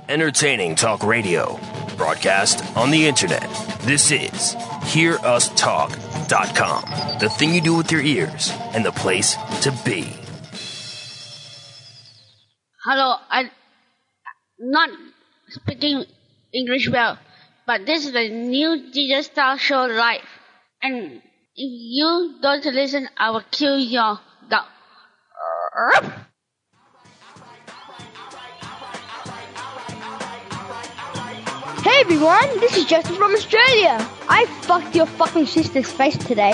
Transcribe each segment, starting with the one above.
Entertaining talk radio. Broadcast on the internet. This is HearUsTalk.com. The thing you do with your ears and the place to be. Hello, I'm not speaking English well, but this is the new DJ Style Show live. And if you don't listen, I will kill your dog. Hey everyone, this is Justin from Australia. I fucked your fucking sister's face today.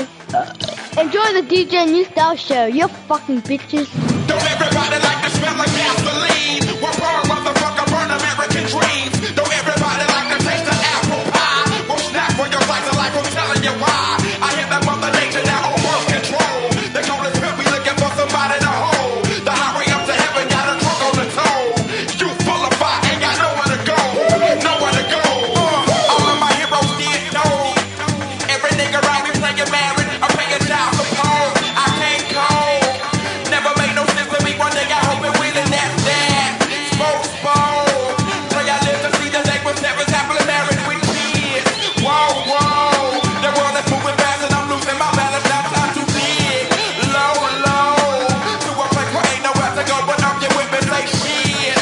Enjoy the DJ New Style Show, you fucking bitches. Don't everybody like to smell like gasoline? We're born, motherfucker, burn American dreams. Don't everybody like to taste the apple pie? We'll snack for your slice of life, I'm telling you why. I hear that mother nature now on birth control. They call us pimp, we looking for somebody to hold. The highway up to heaven got a truck on the toe. You full of fire, ain't got nowhere to go. Nowhere to go. All of my heroes did know. Every nigga around me playing married, I'm paying child support. I can't cold. Never made no sense to me. One day I hope it will, and that's that. Sports ball. Play I live to see the neighbors never happily married with kids. Whoa, whoa. The world is moving fast and I'm losing my balance. Now time to dig low, low. To a place where ain't nowhere to go, but I'm here with me, say shit.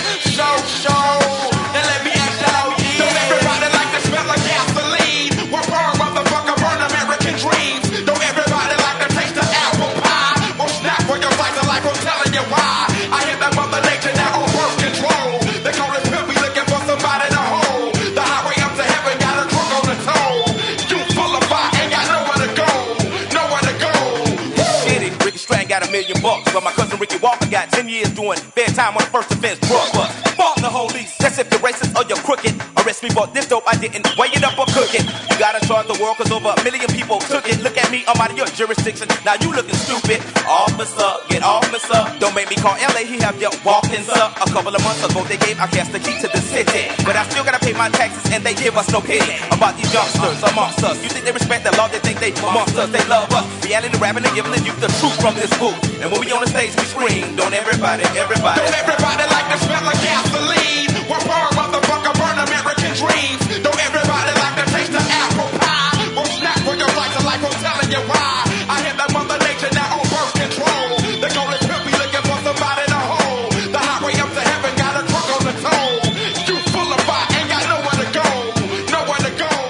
Show. Then let me ask y'all, yeah. Don't everybody like to smell like gasoline? We're born, motherfucker, burn American dreams. Don't everybody like to taste the apple pie? Or snack for your slice of life, I'm telling you why. I hear that mother nature now on birth control. They call us pimp, we looking for somebody to hold. The highway up to heaven got a truck on the toe. You full of fire, ain't got nowhere to go. Nowhere to go. Get it, Ricky Strang got $1 million, but my cousin Ricky Walker got 10 years doing fair time on the first offense drug bust. Fault the police, that's if you're racist or you're crooked. Arrest me for this dope, I didn't weigh it up or cook it. You gotta charge the world cause over 1 million people took it. Look at me, I'm out of your jurisdiction, now you looking stupid. Officer, get off me, sir. Don't make me call LA, he have your walk-in, sir. A couple of months ago they gave Outkast the key to the city, but I still gotta pay my taxes and they give us no pity. About these youngsters amongst us, you think they respect the law, they think they monsters, they love us. Reality rapping and giving the youth the truth from this booth. And when we on the stage we scream, don't everybody. Don't everybody like to smell like gasoline? We're born, motherfucker, burn American dreams. Don't everybody like to taste the apple pie? Or snack for your slice of life, I'm telling you why. I hear that mother nature now on birth control. They call us pimp, we looking for somebody to hold. The highway up to heaven got a truck on the toe. You full of fire, ain't got nowhere to go. Nowhere to go.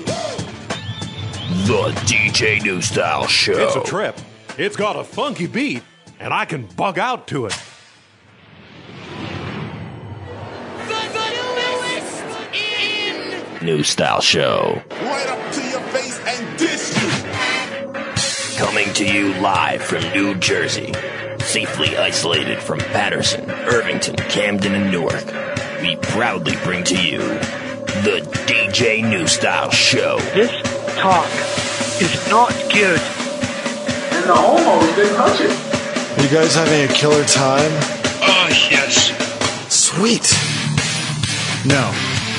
The DJ New Style Show. It's a trip. It's got a funky beat, and I can bug out to it. New Style Show. Right up to your face and dish you. Coming to you live from New Jersey. Safely isolated from Patterson, Irvington, Camden, and Newark. We proudly bring to you the DJ New Style Show. This talk is not good. And the homos didn't touch it. You guys having a killer time? Oh, yes. Sweet. No.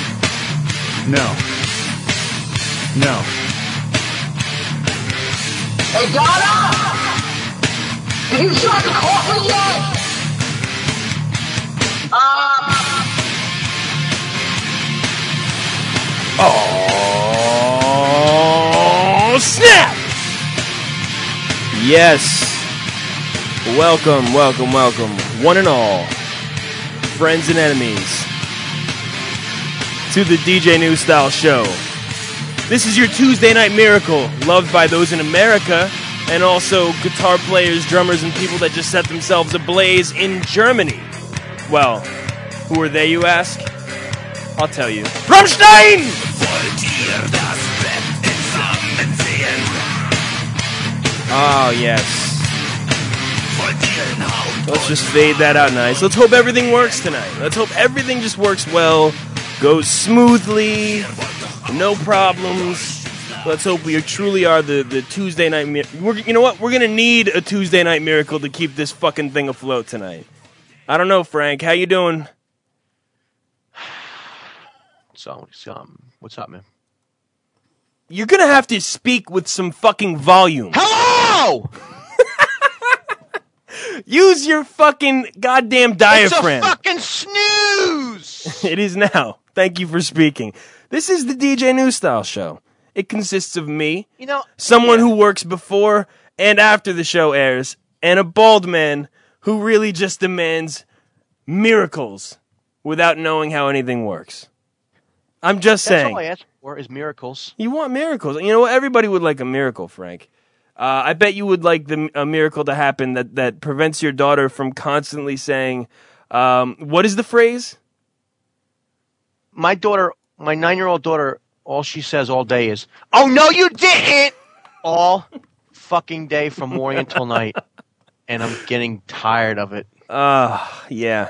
Hey, Donna! Did you start the coffee yet? Oh, snap! Yes. Welcome, one and all, friends and enemies, to the DJ New Style Show. This is your Tuesday Night Miracle, loved by those in America, and also guitar players, drummers, and people that just set themselves ablaze in Germany. Well, who are they, you ask? I'll tell you. Rammstein! Oh, yes. Let's just fade that out nice. Let's hope everything works tonight. Let's hope everything just works well, goes smoothly, no problems. Let's hope we truly are the Tuesday Night Miracle. You know what? We're going to need a Tuesday Night Miracle to keep this fucking thing afloat tonight. I don't know, Frank. How you doing? So, what's up, man? You're going to have to speak with some fucking volume. Hello! Use your fucking goddamn diaphragm. It's a fucking snooze! It is now. Thank you for speaking. This is the DJ New Style Show. It consists of me, someone who works before and after the show airs, and a bald man who really just demands miracles without knowing how anything works. I'm just saying. That's all I ask for is miracles. You want miracles. You know what? Everybody would like a miracle, Frank. I bet you would like a miracle to happen that prevents your daughter from constantly saying, what is the phrase? My 9-year-old daughter, all she says all day is, "Oh, no, you didn't!" All fucking day from morning until night. And I'm getting tired of it. Yeah.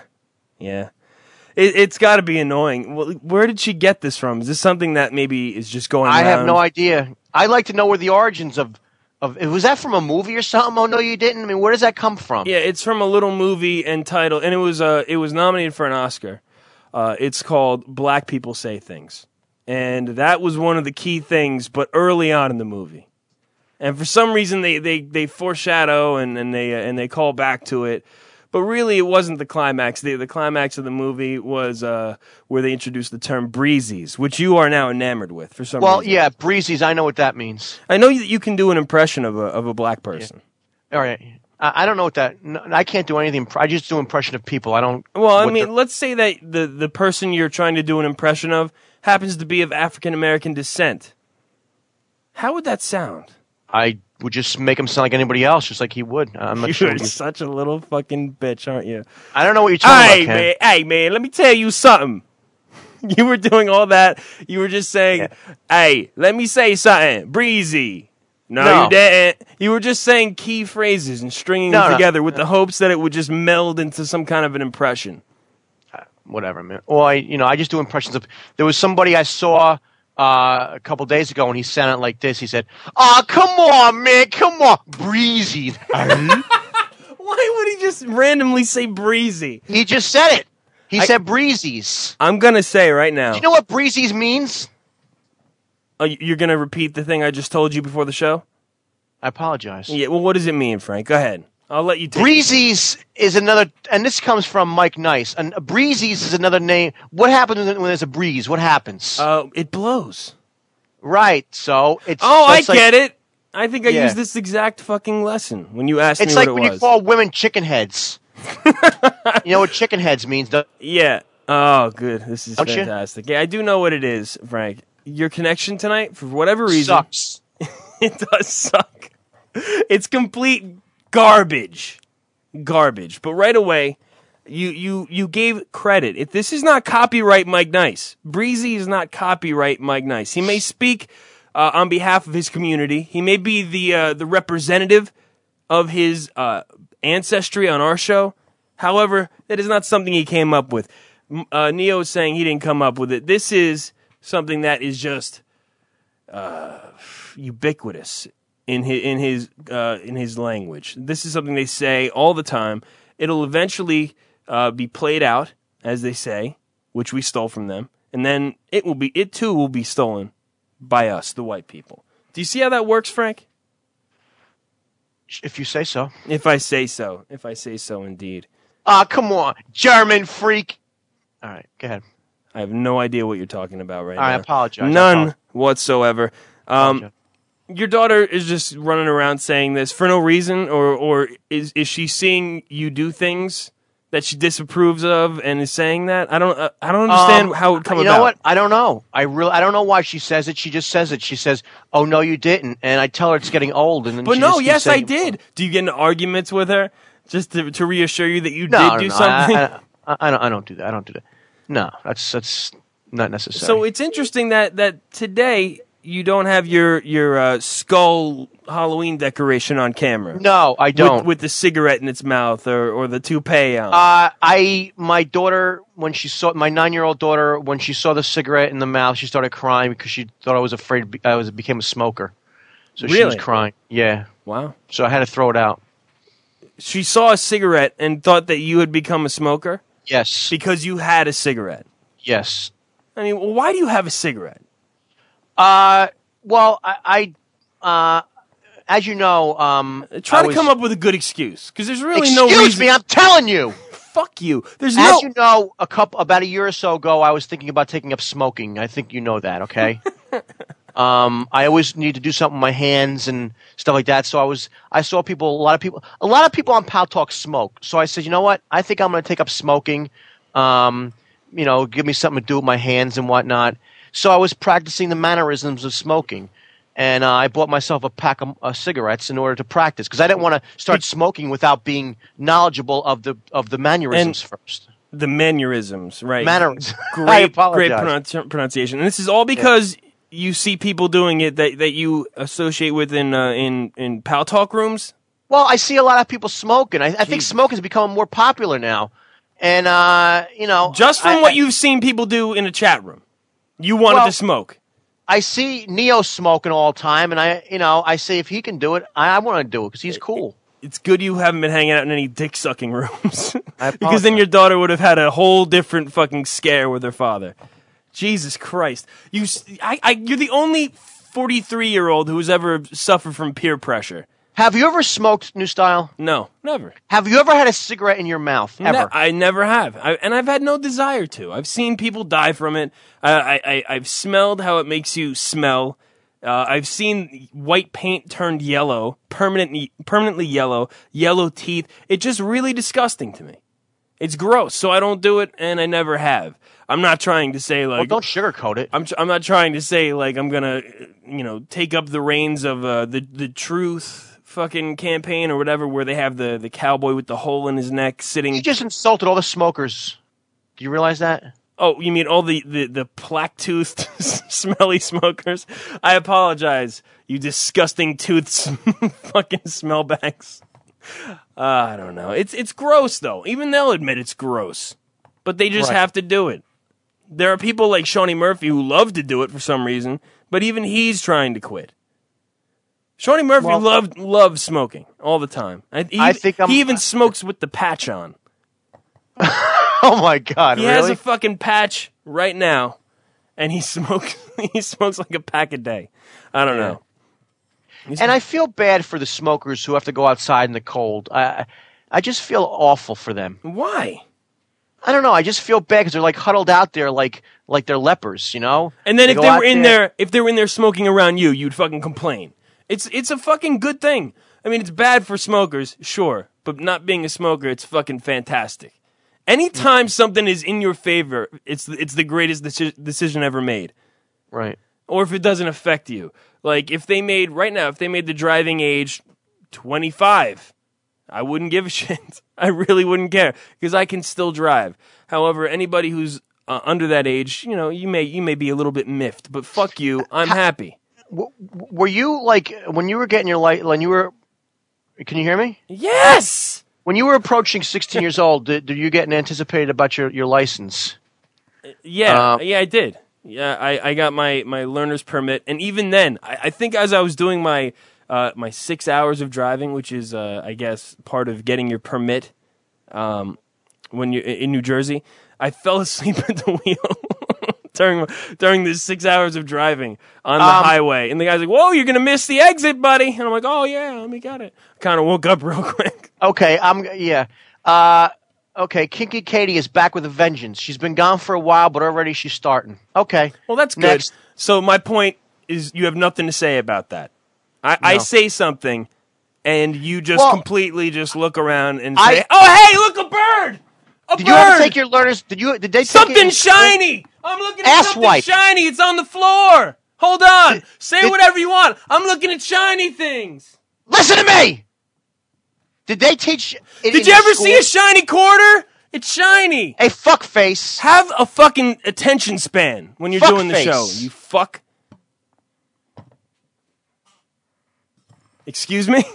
It's got to be annoying. Well, where did she get this from? Is this something that maybe is just going around? I have no idea. I'd like to know where the origins of was that from a movie or something? Oh, no, you didn't? I mean, where does that come from? Yeah, it's from a little movie entitled, and it was nominated for an Oscar. It's called Black People Say Things. And that was one of the key things, but early on in the movie. And for some reason, they foreshadow and they call back to it. But really, it wasn't the climax. The climax of the movie was where they introduced the term breezies, which you are now enamored with for some reason. Well, yeah, breezies, I know what that means. I know that you can do an impression of a black person. Yeah. All right. I don't know what that... No, I can't do anything. I just do impression of people. I don't... Well, I mean, let's say that the person you're trying to do an impression of happens to be of African-American descent. How would that sound? I would just make him sound like anybody else, just like he would. I'm not sure. You're such a little fucking bitch, aren't you? I don't know what you're talking about, Ken. Hey, man, let me tell you something. You were doing all that. You were just saying, hey, let me say something. Breezy. No, you didn't. You were just saying key phrases and stringing them together with the hopes that it would just meld into some kind of an impression. Whatever, man. Well, I just do impressions of... There was somebody I saw... a couple days ago, and he sounded like this. He said, come on, man, come on, breezy." Why would he just randomly say breezy? He just said it. He said breezies. I'm going to say right now. Do you know what breezies means? Oh, you're going to repeat the thing I just told you before the show? I apologize. Yeah, well, what does it mean, Frank? Go ahead. I'll let you take breezies is another, and this comes from Mike Nice. And breezies is another name. What happens when there's a breeze? What happens? It blows. Right. So it's. Oh, I get it. I think I used this exact fucking lesson when you asked me what it was. It's like when you call women chicken heads. You know what chicken heads means? Yeah. Oh, good. This is fantastic. You? Yeah, I do know what it is, Frank. Your connection tonight, for whatever reason, sucks. It does suck. It's complete garbage. But right away, you gave credit. This is not copyright Mike Nice. Breezy is not copyright Mike Nice. He may speak on behalf of his community. He may be the representative of his ancestry on our show. However, that is not something he came up with. Neo is saying he didn't come up with it. This is something that is just ubiquitous in his language. This is something they say all the time. It'll eventually be played out, as they say, which we stole from them, and then it too will be stolen by us, the white people. Do you see how that works, Frank? If you say so. If I say so. If I say so, indeed. Come on, German freak. All right, go ahead. I have no idea what you're talking about right now. I apologize. None whatsoever. Your daughter is just running around saying this for no reason, or is she seeing you do things that she disapproves of and is saying that? I don't understand how it would come about. You know what? I don't know. I don't know why she says it. She just says it. She says, "Oh no, you didn't," and I tell her it's getting old. And then but no, yes, I did. Do you get into arguments with her just to reassure you that you did do something? I don't do that. I don't do that. No, that's not necessary. So it's interesting that today you don't have your skull Halloween decoration on camera. No, I don't. With the cigarette in its mouth or the toupee on. My daughter, my 9-year-old daughter, when she saw the cigarette in the mouth, she started crying because she thought I was afraid I became a smoker. So really? She was crying. Yeah. Wow. So I had to throw it out. She saw a cigarette and thought that you had become a smoker? Yes. Because you had a cigarette? Yes. I mean, why do you have a cigarette? Well, I as you know, try to come up with a good excuse, because there's really no reason. Excuse me, I'm telling you. fuck you. There's As you know, about a year or so ago, I was thinking about taking up smoking. I think you know that, okay? I always need to do something with my hands and stuff like that. So I saw a lot of people on Pal Talk smoke. So I said, you know what? I think I'm going to take up smoking. Give me something to do with my hands and whatnot. So I was practicing the mannerisms of smoking. And I bought myself a pack of cigarettes in order to practice because I didn't want to start smoking without being knowledgeable of the mannerisms first. The mannerisms, right? Mannerisms. Great pronunciation. And this is all because you see people doing it that you associate with in Pal Talk rooms. Well, I see a lot of people smoking. I think smoking is becoming more popular now. And just from what you've seen people do in a chat room, you wanted to smoke. I see Neo smoking all the time, and I say if he can do it, I want to do it because he's cool. It's good you haven't been hanging out in any dick sucking rooms, because then your daughter would have had a whole different fucking scare with her father. Jesus Christ, you're the only 43-year-old who has ever suffered from peer pressure. Have you ever smoked, New Style? No, never. Have you ever had a cigarette in your mouth, ever? I never have. And I've had no desire to. I've seen people die from it. I've smelled how it makes you smell. I've seen white paint turned yellow, permanently yellow teeth. It's just really disgusting to me. It's gross, so I don't do it, and I never have. I'm not trying to say like. Well, don't sugarcoat it. I'm not trying to say like I'm gonna, take up the reins of the truth fucking campaign or whatever, where they have the cowboy with the hole in his neck sitting. You just insulted all the smokers. Do you realize that? Oh, you mean all the plaque-toothed, smelly smokers? I apologize, you disgusting toothed fucking smellbags. I don't know. It's gross, though. Even they'll admit it's gross. But they just have to do it. There are people like Shawnee Murphy who love to do it for some reason, but even he's trying to quit. Shawnee Murphy loves smoking all the time. He even smokes with the patch on. Oh my God! He has a fucking patch right now, and he smokes. He smokes like a pack a day. I don't know. And I feel bad for the smokers who have to go outside in the cold. I just feel awful for them. Why? I don't know. I just feel bad because they're like huddled out there, like they're lepers, you know. And then if they were in there smoking around you, you'd fucking complain. It's a fucking good thing. I mean, it's bad for smokers, sure, but not being a smoker, it's fucking fantastic. Anytime something is in your favor, it's the greatest decision ever made. Right. Or if it doesn't affect you. Like, if they made the driving age 25, I wouldn't give a shit. I really wouldn't care, because I can still drive. However, anybody who's under that age, you may be a little bit miffed, but fuck you, I'm happy. Were you, like, when you were getting your can you hear me? Yes! When you were approaching 16 years old, did you get anticipated about your license? Yeah, I did. Yeah, I got my learner's permit, and even then, I think as I was doing my 6 hours of driving, which is, I guess, part of getting your permit when you're in New Jersey, I fell asleep at the wheel during the 6 hours of driving on the highway. And the guy's like, whoa, you're going to miss the exit, buddy. And I'm like, oh, yeah, let me get it. Kind of woke up real quick. Okay, okay, Kinky Katie is back with a vengeance. She's been gone for a while, but already she's starting. Okay. Well, that's good. Next. So my point is you have nothing to say about that. I say something, and you just completely just look around and say, "Oh, hey, look, a bird! Did you ever take your learners? Did they something shiny? I'm looking at something shiny. It's on the floor. Hold on. Say whatever you want. I'm looking at shiny things. Listen to me. Did they teach? Did you ever see a shiny quarter? It's shiny. A fuck face. Have a fucking attention span when you're doing the show. You fuck. Excuse me?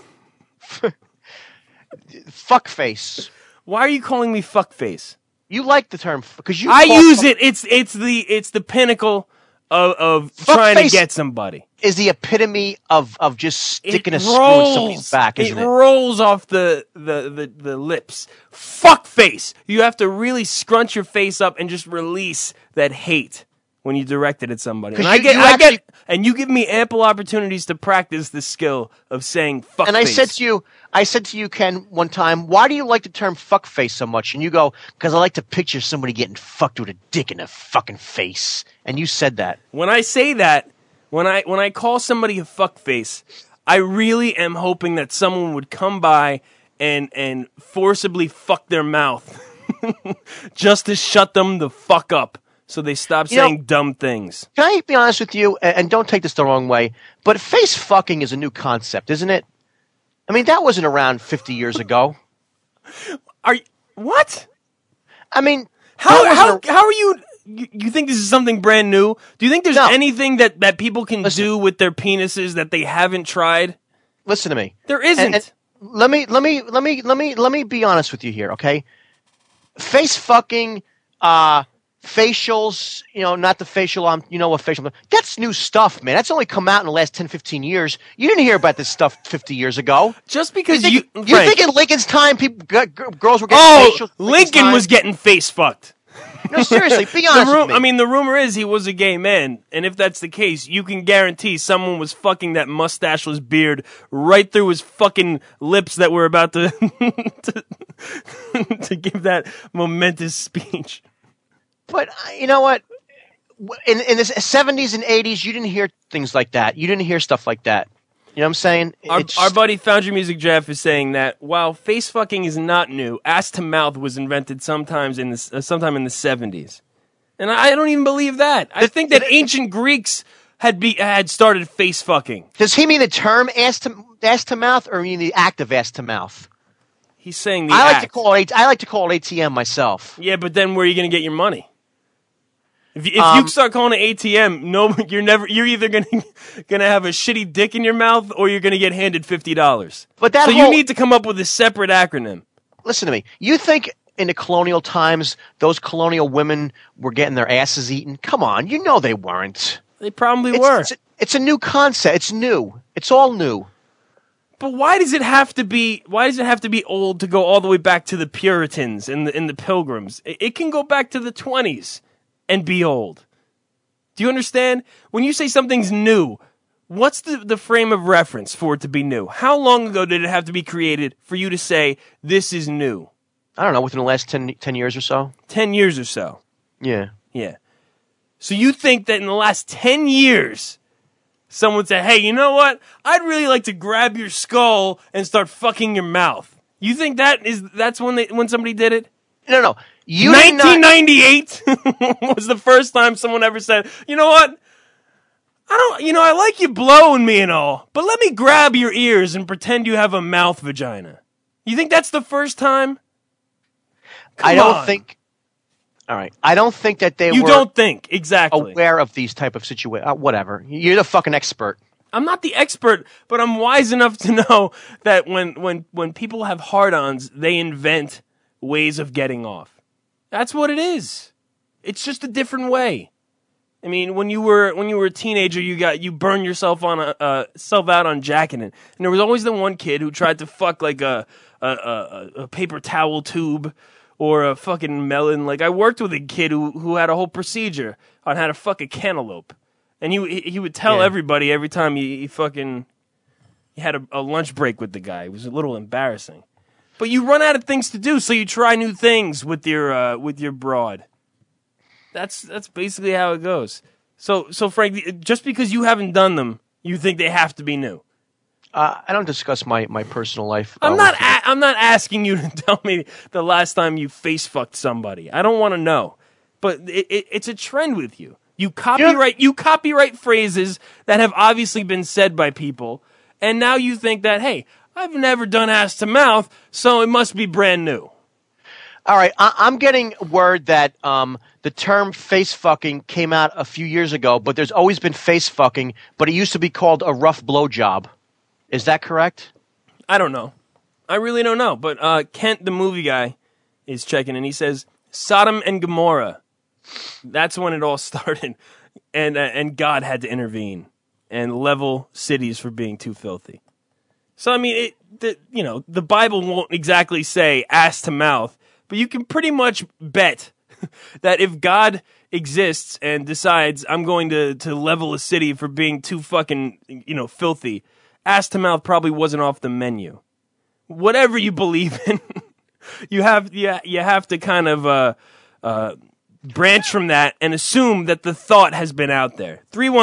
Fuckface. Why are you calling me fuckface? You like the term because I use it. It's the pinnacle of trying to get somebody. Is the epitome of just sticking a screw in somebody's back, isn't it? It rolls off the lips. Fuckface. You have to really scrunch your face up and just release that hate. when you direct it at somebody. And you you give me ample opportunities to practice the skill of saying fuckface. And I said to you, Ken, one time, why do you like the term fuckface so much? And you go, because I like to picture somebody getting fucked with a dick in their fucking face. And you said that. When I say that, when I call somebody a fuckface, I really am hoping that someone would come by and forcibly fuck their mouth just to shut them the fuck up. So they stop saying dumb things. Can I be honest with you, and don't take this the wrong way, but face fucking is a new concept, isn't it? I mean, that wasn't around 50 years ago. What? I mean, how are you? You think this is something brand new? Do you think there's anything that people can do with their penises that they haven't tried? Listen to me. There isn't. And let me be honest with you here, okay? Face fucking, facials, not the facial, you know what facial, that's new stuff, man. That's only come out in the last 10, 15 years. You didn't hear about this stuff 50 years ago. Just because you think in Lincoln's time, girls were getting facials? Lincoln was getting face fucked. No, seriously, be honest with me. I mean, the rumor is he was a gay man, and if that's the case, you can guarantee someone was fucking that mustacheless beard right through his fucking lips that were about to to give that momentous speech. But you know what? In the 70s and 80s, you didn't hear things like that. You didn't hear stuff like that. You know what I'm saying? Our buddy Foundry Music Jeff is saying that while face fucking is not new, ass to mouth was invented sometime in the 70s, and I don't even believe that. I think that ancient Greeks had started face fucking. Does he mean the term ass to mouth, or mean the act of ass to mouth? He's saying I like to call it ATM myself. Yeah, but then where are you going to get your money? If you start calling it ATM, you're either gonna have a shitty dick in your mouth or you're gonna get handed $50. So you need to come up with a separate acronym. Listen to me. You think in the colonial times those colonial women were getting their asses eaten? Come on, you know they weren't. They probably were. It's a new concept. It's new. It's all new. But why does it have to be old to go all the way back to the Puritans and the Pilgrims? It can go back to the 20s. And be old. Do you understand? When you say something's new, what's the frame of reference for it to be new? How long ago did it have to be created for you to say, this is new? I don't know, within the last 10 years or so? 10 years or so. Yeah. Yeah. So you think that in the last 10 years, someone said, hey, you know what? I'd really like to grab your skull and start fucking your mouth. You think that's when somebody did it? No. 1998 was the first time someone ever said, you know what? I like you blowing me and all, but let me grab your ears and pretend you have a mouth vagina. You think that's the first time? I don't think. All right. I don't think that they were. You don't think, exactly. Aware of these type of situations. Whatever. You're the fucking expert. I'm not the expert, but I'm wise enough to know that when people have hard-ons, they invent ways of getting off. That's what it is. It's just a different way. I mean, when you were a teenager, you burned yourself self out on jacking it, and there was always the one kid who tried to fuck like a paper towel tube or a fucking melon. Like I worked with a kid who had a whole procedure on how to fuck a cantaloupe, and he would tell everybody every time he had a lunch break with the guy. It was a little embarrassing. But you run out of things to do, so you try new things with your broad. That's basically how it goes. So Frank, just because you haven't done them, you think they have to be new? I don't discuss my personal life. I'm not asking you to tell me the last time you face fucked somebody. I don't want to know. But it's a trend with you. You copyright phrases that have obviously been said by people, and now you think that, hey, I've never done ass to mouth, so it must be brand new. All right, I'm getting word that the term face fucking came out a few years ago, but there's always been face fucking, but it used to be called a rough blowjob. Is that correct? I don't know. I really don't know. But Kent, the movie guy, is checking, and he says, Sodom and Gomorrah. That's when it all started, and God had to intervene and level cities for being too filthy. So, I mean, the Bible won't exactly say ass to mouth, but you can pretty much bet that if God exists and decides I'm going to level a city for being too fucking, filthy, ass to mouth probably wasn't off the menu. Whatever you believe in, you have to kind of branch from that and assume that the thought has been out there.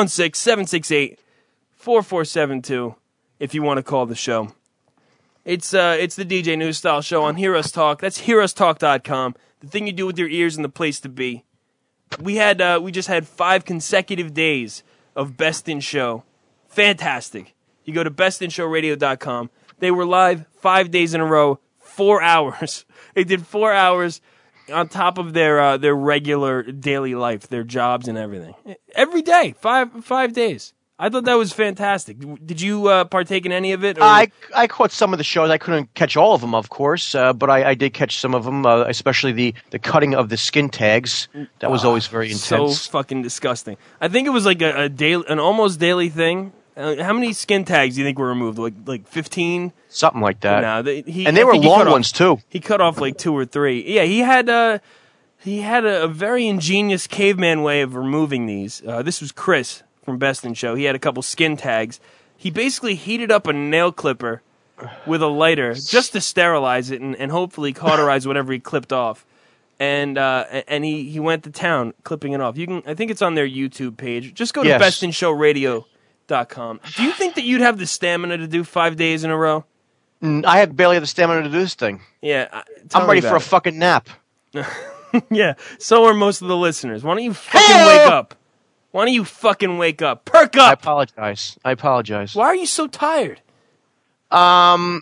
316-768-4472 if you want to call the show. It's the DJ News Style Show on Hear Us Talk. That's hearustalk.com. The thing you do with your ears and the place to be. We just had 5 consecutive days of Best in Show. Fantastic. You go to bestinshowradio.com. They were live 5 days in a row, 4 hours. They did 4 hours on top of their regular daily life, their jobs and everything. Every day, 5 days. I thought that was fantastic. Did you partake in any of it? Or? I caught some of the shows. I couldn't catch all of them, of course, but I did catch some of them, especially the cutting of the skin tags. That was always very intense. So fucking disgusting. I think it was like an almost daily thing. How many skin tags do you think were removed? Like 15? Something like that. No, they were long ones too. He cut off like 2 or 3. Yeah, he had a very ingenious caveman way of removing these. This was Chris from Best in Show. He had a couple skin tags. He basically heated up a nail clipper with a lighter just to sterilize it and hopefully cauterize whatever he clipped off. And he went to town clipping it off. I think it's on their YouTube page. Just go to bestinshowradio.com. Do you think that you'd have the stamina to do 5 days in a row? I have barely the stamina to do this thing. Yeah. I'm ready for a fucking nap. Yeah, so are most of the listeners. Why don't you fucking wake up? Why don't you fucking wake up? Perk up! I apologize. Why are you so tired? What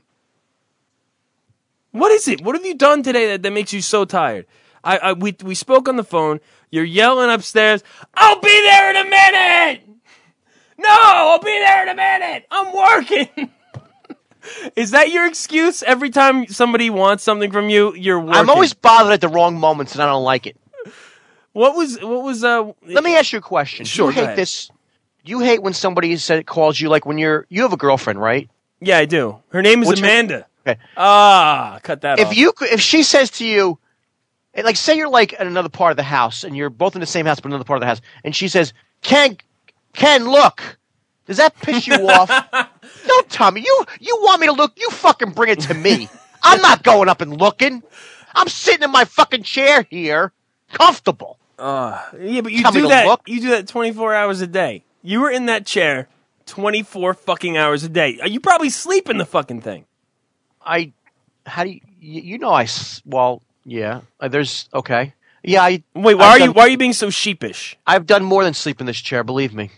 is it? What have you done today that makes you so tired? We spoke on the phone. You're yelling upstairs, I'll be there in a minute! No, I'll be there in a minute! I'm working! Is that your excuse? Every time somebody wants something from you, you're working. I'm always bothered at the wrong moments and I don't like it. What was Let me ask you a question. Sure, Do you hate this? You hate when somebody calls you, like when you have a girlfriend, right? Yeah, I do. Her name is Amanda. Okay. Cut that off. If she says to you, like, say you're like at another part of the house and you're both in the same house but another part of the house, and she says, Ken, look. Does that piss you off? Don't tell me. You want me to look? You fucking bring it to me. I'm not going up and looking. I'm sitting in my fucking chair here, comfortable. Yeah, but you do that. You do that 24 hours a day. You were in that chair 24 fucking hours a day. You probably sleep in the fucking thing. How do you know well, yeah. There's okay. Yeah, Wait, why are you being so sheepish? I've done more than sleep in this chair, believe me.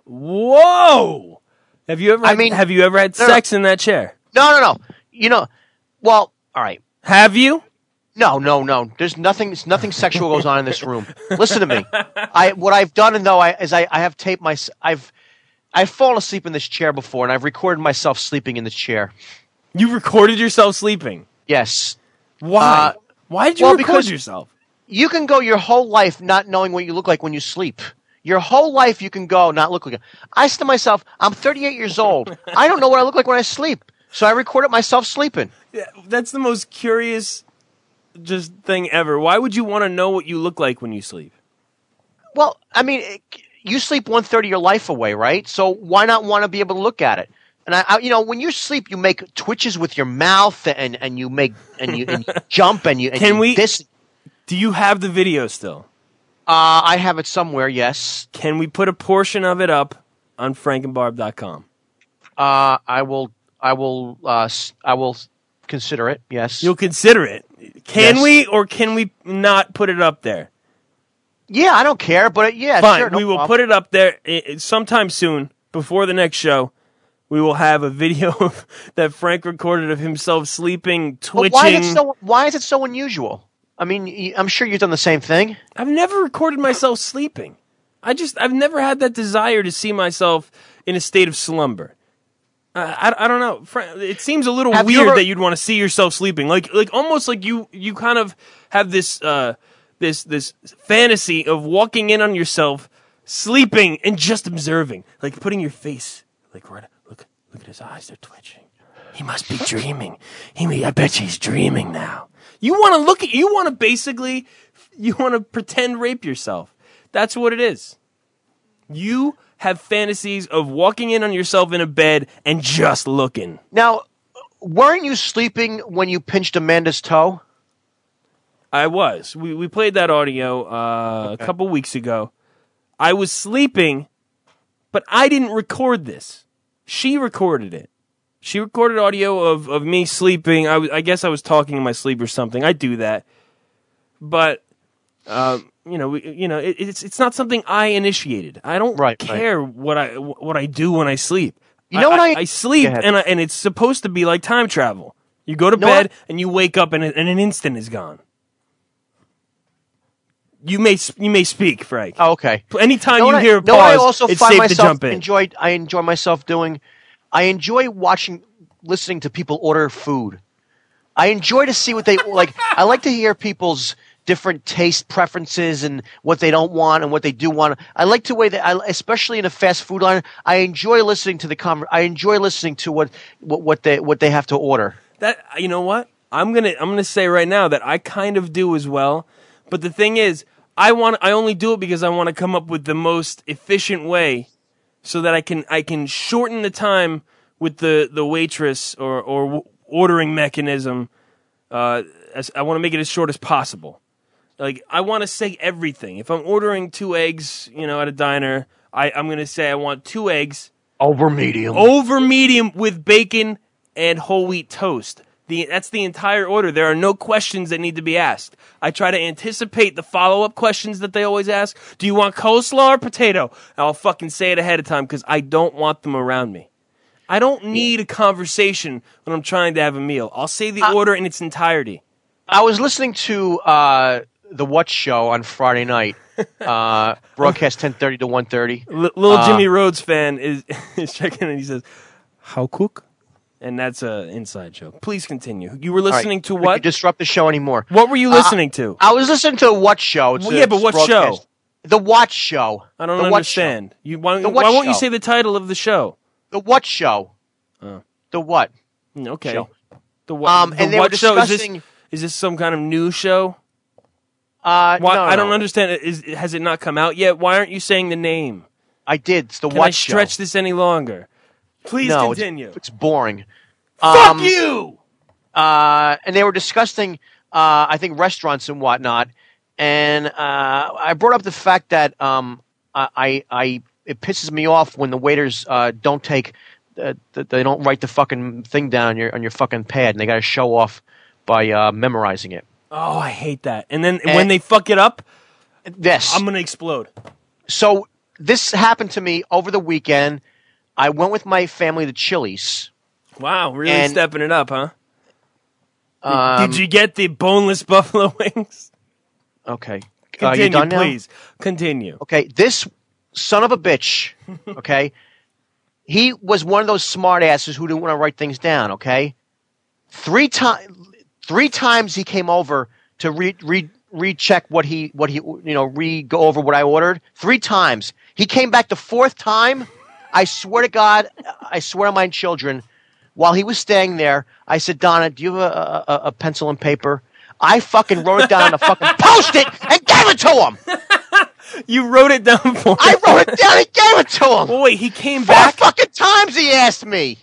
Whoa! Have you ever had sex in that chair? No. Well, all right. Have you? No. There's nothing sexual goes on in this room. Listen to me. What I've done is I have taped I've fallen asleep in this chair before, and I've recorded myself sleeping in this chair. You recorded yourself sleeping? Yes. Why? Why did you record yourself? You can go your whole life not knowing what you look like when you sleep. Your whole life you can go not look like it. I said to myself, I'm 38 years old. I don't know what I look like when I sleep. So I recorded myself sleeping. Yeah, that's the most curious thing ever. Why would you want to know what you look like when you sleep? Well, I mean, you sleep 1/3 of your life away, right? So why not want to be able to look at it? And when you sleep, you make twitches with your mouth, and you jump, and you. Do you have the video still? I have it somewhere. Yes. Can we put a portion of it up on frankandbarb.com? I will consider it. Yes. You'll consider it. Can we, or can we not put it up there? Yeah, I don't care, but yeah, fine. Sure, no we will problem. put it up there sometime soon, before the next show. We will have a video that Frank recorded of himself sleeping, twitching. Why is it so unusual? I mean, I'm sure you've done the same thing. I've never recorded myself sleeping. I've never had that desire to see myself in a state of slumber. I don't know. It seems a little weird that you'd want to see yourself sleeping, like almost like you kind of have this fantasy of walking in on yourself sleeping and just observing, like putting your face like right. Look at his eyes; they're twitching. He must be dreaming. I bet you he's dreaming now. You want to pretend rape yourself. That's what it is. You have fantasies of walking in on yourself in a bed and just looking. Now, weren't you sleeping when you pinched Amanda's toe? I was. We played that audio a couple weeks ago. I was sleeping, but I didn't record this. She recorded it. She recorded audio of me sleeping. I guess I was talking in my sleep or something. I do that. But, it's not something I initiated. I don't care what I do when I sleep. You know what I sleep, and it's supposed to be like time travel. You go to bed, and you wake up, and an instant is gone. You may speak, Frank. Oh, okay. Anytime you hear a pause, it's safe to jump in. I enjoy myself doing. I enjoy listening to people order food. I enjoy to see what they like. I like to hear people's different taste preferences and what they don't want and what they do want. I like to especially in a fast food line. I enjoy listening to I enjoy listening to what they have to order. That, you know what? I'm gonna say right now that I kind of do as well. But the thing is, I only do it because I want to come up with the most efficient way, so that I can shorten the time with the waitress or ordering mechanism. As I want to make it as short as possible. Like, I want to say everything. If I'm ordering 2 eggs, at a diner, I'm going to say I want 2 eggs. Over medium with bacon and whole wheat toast. That's the entire order. There are no questions that need to be asked. I try to anticipate the follow-up questions that they always ask. Do you want coleslaw or potato? And I'll fucking say it ahead of time because I don't want them around me. I don't need a conversation when I'm trying to have a meal. I'll say the order in its entirety. I was listening to the What Show on Friday night, broadcast 10:30 to 1:30. Little Jimmy Rhodes fan is checking in. He says, "How cook?" And that's an inside joke. Please continue. You were listening to what? You disrupt the show anymore. What were you listening to? I was listening to What Show. But what show? The What Show. I don't understand. Why won't you say the title of the show? The What Show. The What? Okay. Show. The What? And they were discussing. Is this some kind of new show? No, I don't understand. Has it not come out yet? Why aren't you saying the name? I did. It's the Can What I stretch Show. this any longer? Please continue. It's boring. Fuck you! And they were discussing, I think, restaurants and whatnot. And I brought up the fact that it pisses me off when the waiters don't take, they don't write the fucking thing down on your fucking pad, and they got to show off by memorizing it. Oh, I hate that. And then when they fuck it up, yes, I'm gonna explode. So this happened to me over the weekend. I went with my family to Chili's. Wow, really stepping it up, huh? Did you get the boneless buffalo wings? Okay. Continue, you done now? Please. Continue. Okay, this son of a bitch, okay, he was one of those smart asses who didn't want to write things down, okay? 3 times he came over to recheck what he go over what I ordered. 3 times. He came back the 4th time. I swear to God, I swear on my children, while he was staying there, I said, Donna, do you have a pencil and paper? I fucking wrote it down on a fucking Post-it and gave it to him! You wrote it down for him? I wrote it down and gave it to him! Well, wait, he came back? 4 fucking times he asked me!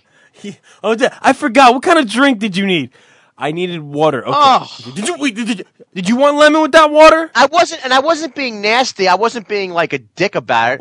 I forgot. What kind of drink did you need? I needed water. Okay. Oh. Did you want lemon with that water? I wasn't being nasty. I wasn't being like a dick about it.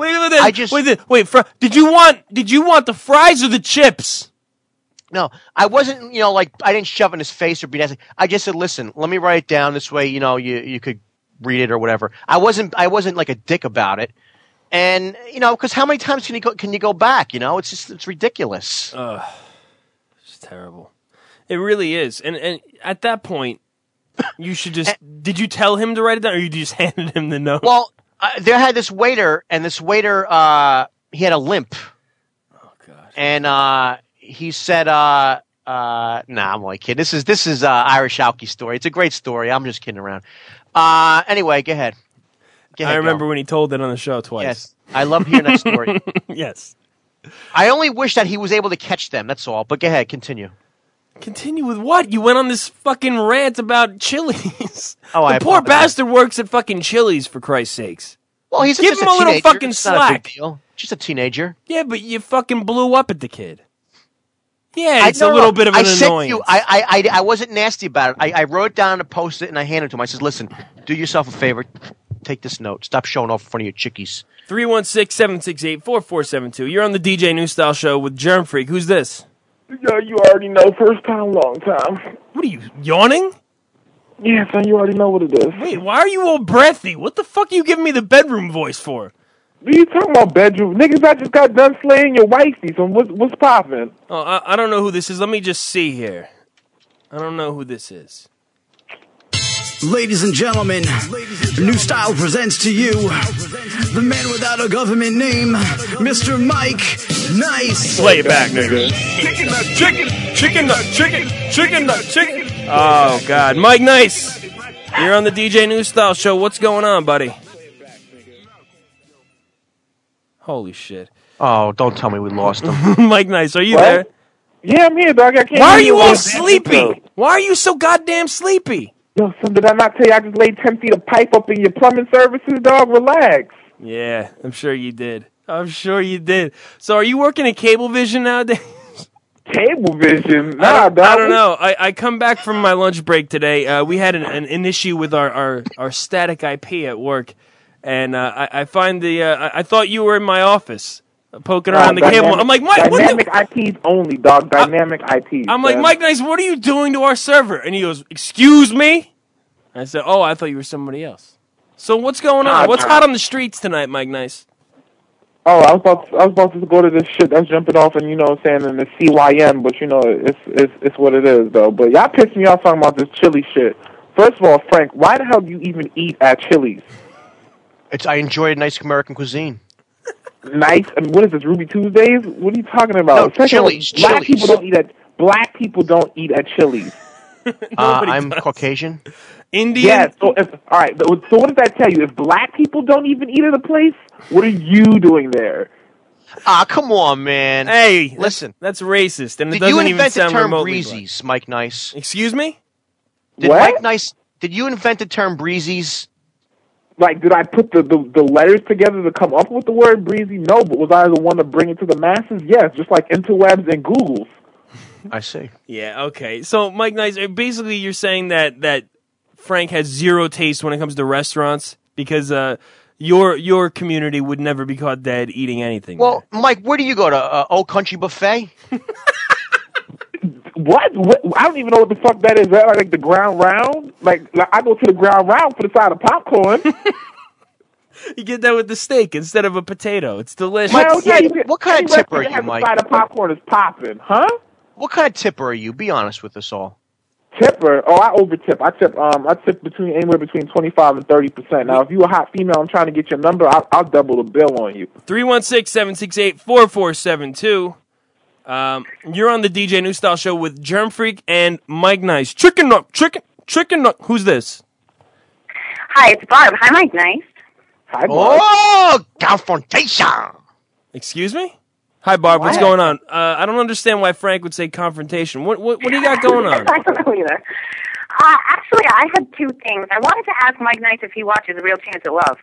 Did you want the fries or the chips? No, I wasn't, I didn't shove in his face or be nasty. I just said, listen, let me write it down this way, you could read it or whatever. I wasn't like a dick about it. And, because how many times can you go back, it's ridiculous. It's terrible. It really is. And at that point, you should just... Did you tell him to write it down, or you just handed him the note? Well, there had this waiter, and this waiter, he had a limp. Oh, God. And he said, nah, I'm only kidding. This is Irish Alky story. It's a great story. I'm just kidding around. Anyway, go ahead. I remember when he told it on the show twice. Yes. I love hearing that story. Yes. I only wish that he was able to catch them, that's all. But go ahead, continue. Continue with what? You went on this fucking rant about Chili's. Oh, the poor bastard works at fucking Chili's, for Christ's sakes. Well, he's Give just him a little teenager. fucking It's not a big slack. deal. Just a teenager. Yeah, but you fucking blew up at the kid. Yeah, it's No, a little bit of an I said to annoyance. you, I wasn't nasty about it. I wrote it down and posted it, and I handed it to him. I said, listen, do yourself a favor. Take this note. Stop showing off in front of your chickies. 316-768-4472. You're on the DJ New Style Show with Germ Freak. Who's this? Yeah, you already know. First time, long time. What are you, yawning? Yeah, son, you already know what it is. Wait, why are you all breathy? What the fuck are you giving me the bedroom voice for? What are you talking about, bedroom? Niggas, I just got done slaying your wifey, so what's poppin'? Oh, I don't know who this is. Let me just see here. I don't know who this is. Ladies and gentlemen, New Style presents to you the man without a government name, Mr. Mike Nice. Play it back, nigga. Chicken nut, chicken, chicken nut, chicken, chicken nut, chicken. Oh, God. Mike Nice. You're on the DJ New Style Show. What's going on, buddy? Holy shit. Oh, don't tell me we lost him. Mike Nice, are you What? there? Yeah, I'm here, dog. I can't Why are hear you on all the damn sleepy? intro. Why are you so goddamn sleepy? Yo, son, did I not tell you I just laid 10 feet of pipe up in your plumbing services, dog? Relax. Yeah, I'm sure you did. I'm sure you did. So are you working at Cablevision nowadays? Cablevision? Nah, dog. I don't know. I come back from my lunch break today. We had an issue with our static IP at work, and I find I thought you were in my office poking around the cable. I'm like, Mike, Dynamic IPs only, dog. Dynamic IPs. I'm like, man. Mike Nice, what are you doing to our server? And he goes, excuse me? I said, oh, I thought you were somebody else. So what's going on? What's hot on the streets tonight, Mike Nice? Oh, I was about to go to this shit that's jumping off and, you know what I'm saying, in the CYN, but, you know, it's what it is, though. But y'all pissed me off talking about this chili shit. First of all, Frank, why the hell do you even eat at Chili's? I enjoy a nice American cuisine. Nice? I mean, what is this, Ruby Tuesdays? What are you talking about? No, Second of all, Chili's. Black people don't eat at Chili's. I'm Caucasian. Indian? Yeah, so all right, so what does that tell you? If black people don't even eat at a place, what are you doing there? Come on, man. Hey, listen. That's racist, and it Did you doesn't even invent the sound term remotely breezies, Mike Nice? Excuse me? Did What? Mike Nice? Did you invent the term breezies? Like, did I put the letters together to come up with the word breezy? No, but was I the one to bring it to the masses? Yes, just like interwebs and Googles. I see. Yeah, okay. So, Mike Nice, basically you're saying that Frank has zero taste when it comes to restaurants because your community would never be caught dead eating anything. Well, Mike, where do you go to? Old Country Buffet? What? I don't even know what the fuck that is. Is that like the ground round? Like I go to the ground round for the side of popcorn. You get that with the steak instead of a potato. It's delicious. Hell yeah, what kind of tipper are you, The Mike? side of popcorn is popping, huh? What kind of tipper are you? Be honest with us all. Tipper? Oh, I overtip. I tip anywhere between 25 and 30%. Now, if you a hot female, I'm trying to get your number. I'll double the bill on you. 316-768-4472. You're on the DJ New Style Show with Germ Freak and Mike Nice. Chicken nut. Who's this? Hi, it's Barb. Hi, Mike Nice. Hi, Barb. Oh, confrontation. Excuse me? Hi, Barb. What's going on? I don't understand why Frank would say confrontation. What do you got going on? I don't know either. Actually, I had two things. I wanted to ask Mike Nice if he watches A Real Chance at Love.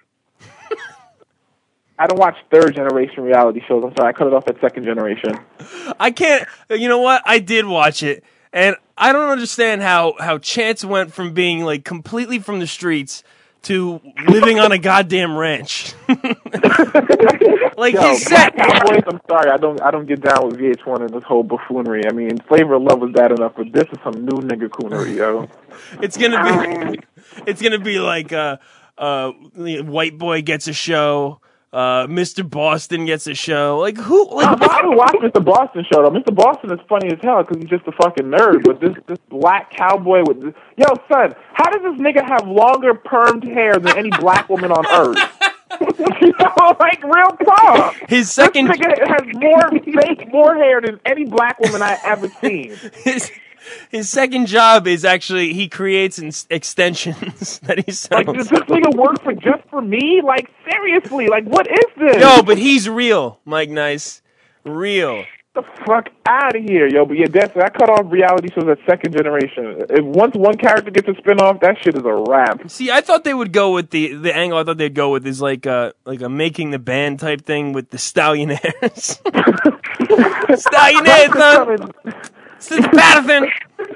I don't watch third-generation reality shows. I'm sorry, I cut it off at second generation. I can't. You know what? I did watch it, and I don't understand how Chance went from being like completely from the streets to living on a goddamn ranch. Like Yo, he said, boys, I'm sorry, I don't get down with VH1 and this whole buffoonery. I mean, Flavor of Love was bad enough, but this is some new nigga coonery, yo. it's gonna be like white boy gets a show. Mr. Boston gets a show. Like who? Like I would watch Mr. Boston show though. Mr. Boston is funny as hell because he's just a fucking nerd. But this black cowboy with this, yo son, how does this nigga have longer permed hair than any black woman on earth? You know, like real talk. His second this nigga has more hair than any black woman I ever seen. His second job is actually he creates extensions that he sells. Like, does this nigga work just for me? Like, seriously, like, what is this? Yo, but he's real, Mike Nice. Real. the fuck out of here, yo. But yeah, definitely, I cut off reality shows at second generation. If once one character gets a spinoff, that shit is a wrap. See, I thought they would go with the angle I thought they'd go with is like a making the band type thing with the Stallionaires. Stallionaires, son! Since Patterson!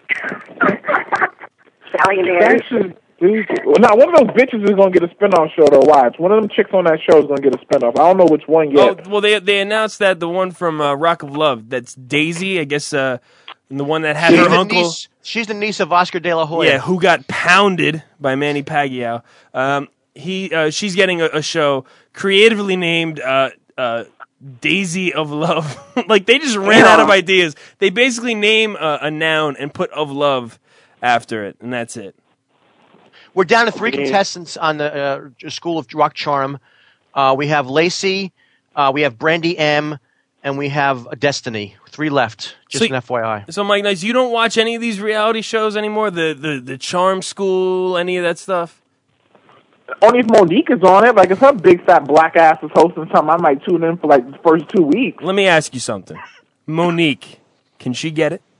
Stallionaires. Well, now, one of those bitches is going to get a spinoff show, though. Watch. One of them chicks on that show is going to get a spinoff. I don't know which one yet. Oh, well, they announced that the one from Rock of Love, that's Daisy, I guess, and the one that had her uncle. She's the niece of Oscar De La Hoya. Yeah, who got pounded by Manny Pacquiao. She's getting a show creatively named Daisy of Love. Like, they just ran out of ideas. They basically name a noun and put of love after it, and that's it. We're down to 3 contestants on the School of Rock Charm. We have Lacey, we have Brandy M, and we have Destiny. 3 left, just an FYI. So, Mike Nice, you don't watch any of these reality shows anymore? The Charm School, any of that stuff? Only if Monique is on it. Like, if her big fat black ass is hosting something, I might tune in for like the first 2 weeks. Let me ask you something. Monique, can she get it?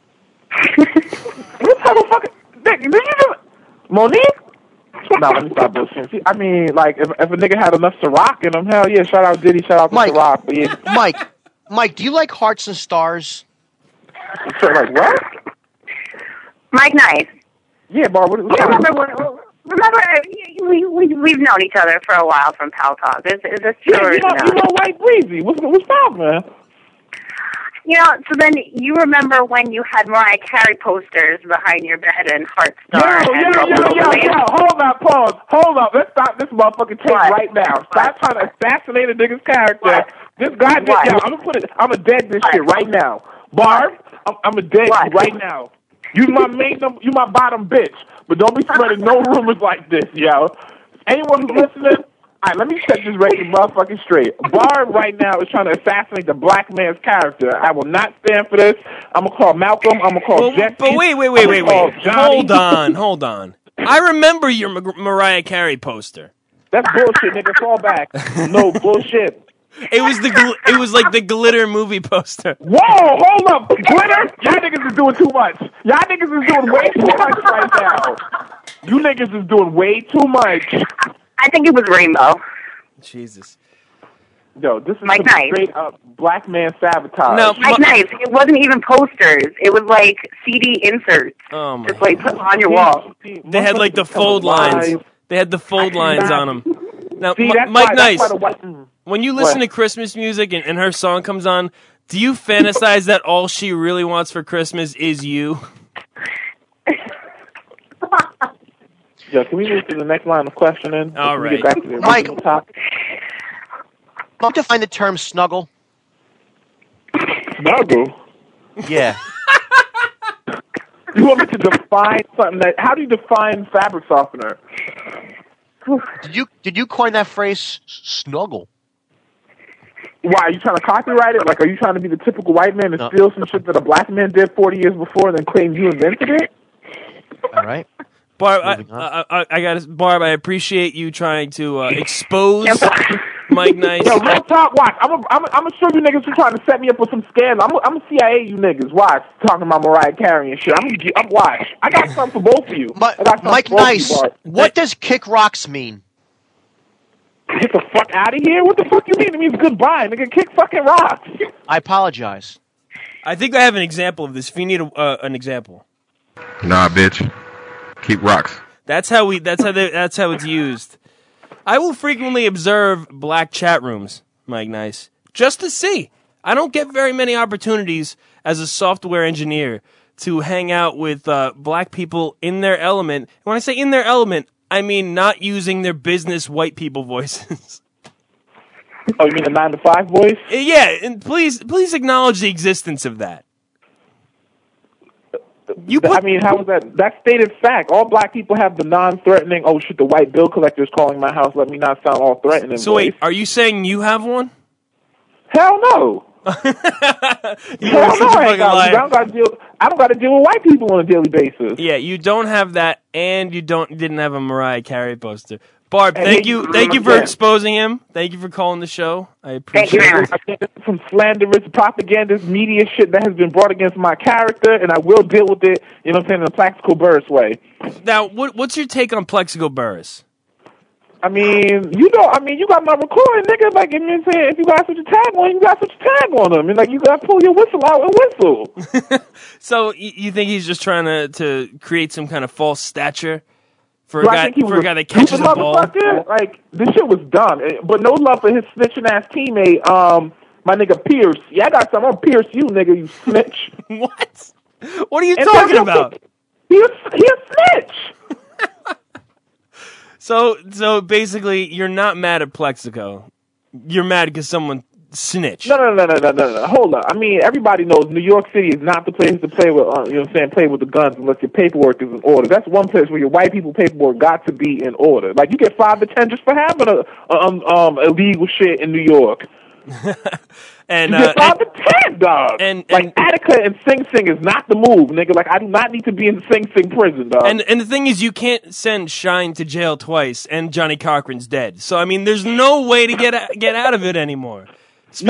What type of fucking... Did you just... Monique? No, let me stop bullshitting. See, I mean, like, if a nigga had enough Ciroc in him, hell yeah, shout out Diddy, shout out to Ciroc. But yeah. Mike, do you like Hearts and Stars? Like what? Mike Nice. Yeah, Bob. Remember, we've known each other for a while from Pal Talk. Is this true or not? You know White Breezy. What's up, man? You know, so then you remember when you had Mariah Carey posters behind your bed and Heartstar. Yo, hold up, pause. Hold up, let's stop this motherfucking tape right now. Stop trying to assassinate a nigga's character. What? This guy did, yo, I'm gonna dead this shit right now. Barb, I'm a dead you right now. You my bottom bitch, but don't be spreading no rumors like this, yo. Anyone who's listening, all right, let me set this record motherfucking straight. Barb right now is trying to assassinate the black man's character. I will not stand for this. I'm going to call Malcolm. I'm going to call Jesse. But wait. Hold on. I remember your Mariah Carey poster. That's bullshit, nigga. Fall back. No, bullshit. It was like the Glitter movie poster. Whoa, hold up. Glitter? Y'all niggas is doing too much. Y'all niggas is doing way too much right now. You niggas is doing way too much. I think it was Rainbow. Jesus. Yo, this is Mike Nice. Straight up black man sabotage. No, Mike Nice. It wasn't even posters. It was like CD inserts. Oh my. Just like put on your wall. They had like the fold lines. They had the fold lines on them. Now, See, Mike Nice, when you listen to Christmas music and her song comes on, do you fantasize that all she really wants for Christmas is you? Yo, can we move to the next line of questioning? All right. Mike, don't define the term snuggle. Snuggle? Yeah. You want me to define something that... How do you define fabric softener? Did you coin that phrase, snuggle? Why, are you trying to copyright it? Like, are you trying to be the typical white man and steal some shit that a black man did 40 years before and then claim you invented it? All right. Barb, Barb, I appreciate you trying to expose Mike Nice. Yo, real talk, watch. I'm gonna show you niggas who trying to set me up with some scandal. I'm gonna CIA you niggas. Watch, talking about Mariah Carey and shit. I'm watch. I got something for both of you. Mike Nice, what does kick rocks mean? Get the fuck out of here. What the fuck you mean? It means goodbye, nigga. Kick fucking rocks. I apologize. I think I have an example of this. If you need an example. Nah, bitch. Keep rocks. That's how it's used. I will frequently observe black chat rooms, Mike Nice, just to see. I don't get very many opportunities as a software engineer to hang out with black people in their element. When I say in their element, I mean not using their business white people voices. Oh, you mean the 9-to-5 voice? Yeah, and please acknowledge the existence of that. I mean, how is that? That's stated fact. All black people have the non-threatening, oh shit, the white bill collector is calling my house, let me not sound all threatening. So wait, are you saying you have one? Hell no. Hell no, I don't got to deal with white people on a daily basis. Yeah, you don't have that, and you didn't have a Mariah Carey poster. Barb, thank you for exposing him. Thank you for calling the show. I appreciate it. Some slanderous, propagandist media shit that has been brought against my character, and I will deal with it, you know what I'm saying, in a Plaxico Burress way. Now, what's your take on Plaxico Burress? I mean, you got my recording, nigga. Like, you know what I'm saying, if you got such a tag on, you got such a tag on him. And, like, you got to pull your whistle out and whistle. So, you think he's just trying to create some kind of false stature? For a guy that catches the ball? Like, this shit was dumb. But no love for his snitching-ass teammate, my nigga Pierce. Yeah, I got something. I'm Pierce you, nigga, you snitch. What? What are you talking about? He a snitch. So basically, you're not mad at Plexico. You're mad because someone snitched. No. Hold up. I mean, everybody knows New York City is not the place to play with, you know what I'm saying, play with the guns unless your paperwork is in order. That's one place where your white people paperwork got to be in order. Like, you get 5 to 10 just for having illegal shit in New York. And you get 5 to 10, dog. And Attica and Sing Sing is not the move, nigga. Like, I do not need to be in Sing Sing prison, dog. And the thing is, you can't send Shine to jail twice, and Johnny Cochran's dead. So I mean, there's no way to get out of it anymore. His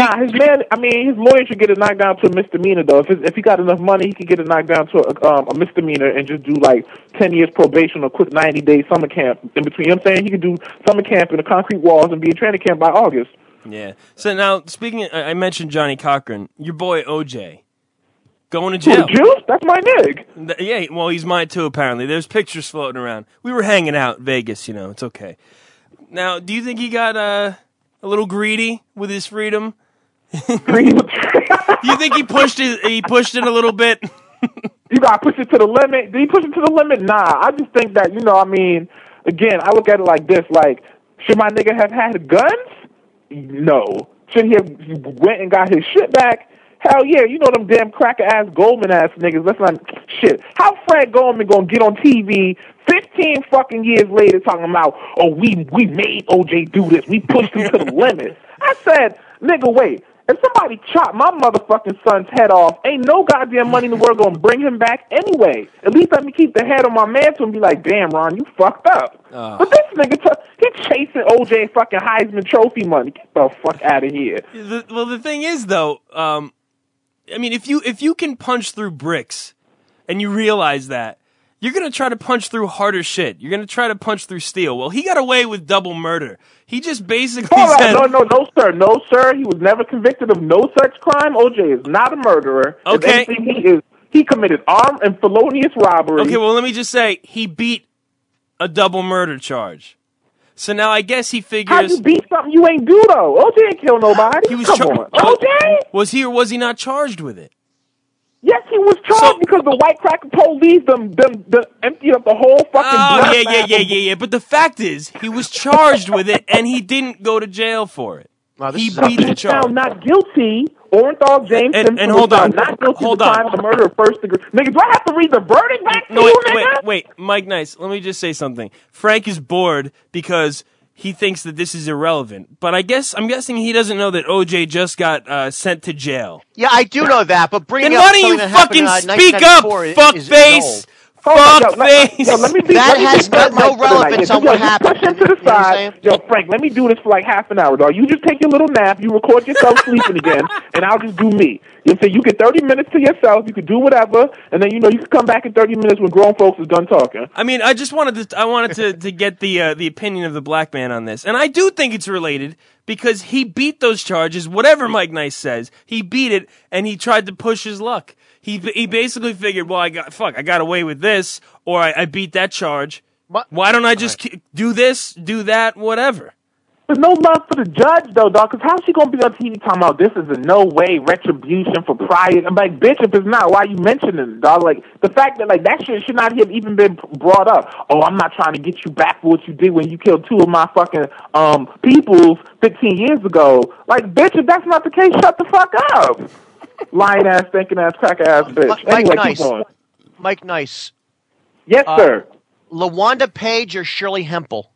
lawyer should get it knocked down to a misdemeanor, though. If he got enough money, he could get it knocked down to a misdemeanor and just do, like, 10 years probation or quick 90-day summer camp in between. You know what I'm saying? He could do summer camp in the concrete walls and be in training camp by August. Yeah. So now, I mentioned Johnny Cochran. Your boy, OJ, going to jail. The Juice? That's my nig. Yeah, well, he's mine, too, apparently. There's pictures floating around. We were hanging out in Vegas, you know. It's okay. Now, do you think he got a little greedy with his freedom? Greedy? Do you think he pushed it a little bit? You gotta push it to the limit. Did he push it to the limit? Nah. I just think that, again, I look at it like this, like, should my nigga have had guns? No. Should he have went and got his shit back? Hell yeah, you know them damn cracker-ass Goldman-ass niggas. That's not shit. How Fred Goldman gonna get on TV 15 fucking years later talking about, oh, we made OJ do this. We pushed him to the limit. I said, nigga, wait. If somebody chopped my motherfucking son's head off, ain't no goddamn money in the world gonna bring him back anyway. At least let me keep the head on my mantle and be like, damn, Ron, you fucked up. But this nigga, he's chasing OJ fucking Heisman Trophy money. Get the fuck out of here. The thing is, though, I mean, if you can punch through bricks and you realize that, you're going to try to punch through harder shit. You're going to try to punch through steel. Well, he got away with double murder. He just basically said... No, sir. He was never convicted of no such crime. OJ is not a murderer. Okay. If anything, he committed armed and felonious robbery. Okay, well, let me just say, he beat a double murder charge. So now I guess he figures... How you beat something you ain't do, though? OJ ain't kill nobody. He was Come on. OJ? Was he or was he not charged with it? Yes, he was charged because the white cracker police them emptied up the whole fucking blood. Yeah. But the fact is, he was charged with it, and he didn't go to jail for it. He beat the charge. Found not guilty. Orenthal James and hold on, not guilty of the crime of the murder of first degree. Nigga, do I have to read the verdict back to you, nigga? Wait, Mike Nice, let me just say something. Frank is bored because he thinks that this is irrelevant. But I'm guessing he doesn't know that OJ just got sent to jail. Yeah, I do know that, but then why don't you fucking speak up, fuckface? Fuckface! That has got no relevance on what happened. Push him to the side. Yo, Frank, let me do this for like half an hour, dog. You just take your little nap, you record yourself sleeping again, and I'll just do me. You say you get 30 minutes to yourself, you can do whatever, and then you can come back in 30 minutes when grown folks is done talking. I mean, I wanted to get the opinion of the black man on this, and I do think it's related because he beat those charges. Whatever Mike Nice says, he beat it, and he tried to push his luck. He basically figured, well, I got away with this, or I beat that charge. Why don't I just do this, do that, whatever? There's no love for the judge, though, dog, because how's she going to be on TV talking about this is in no way retribution for prior? I'm like, bitch, if it's not, why are you mentioning it, dog? Like, the fact that, like, that shit should not have even been brought up. Oh, I'm not trying to get you back for what you did when you killed 2 of my fucking peoples 15 years ago. Like, bitch, if that's not the case, shut the fuck up. Lying ass, thinking ass, cracker ass bitch. Anyway, keep going. Mike Nice. Yes, sir. LaWanda Page or Shirley Hempel?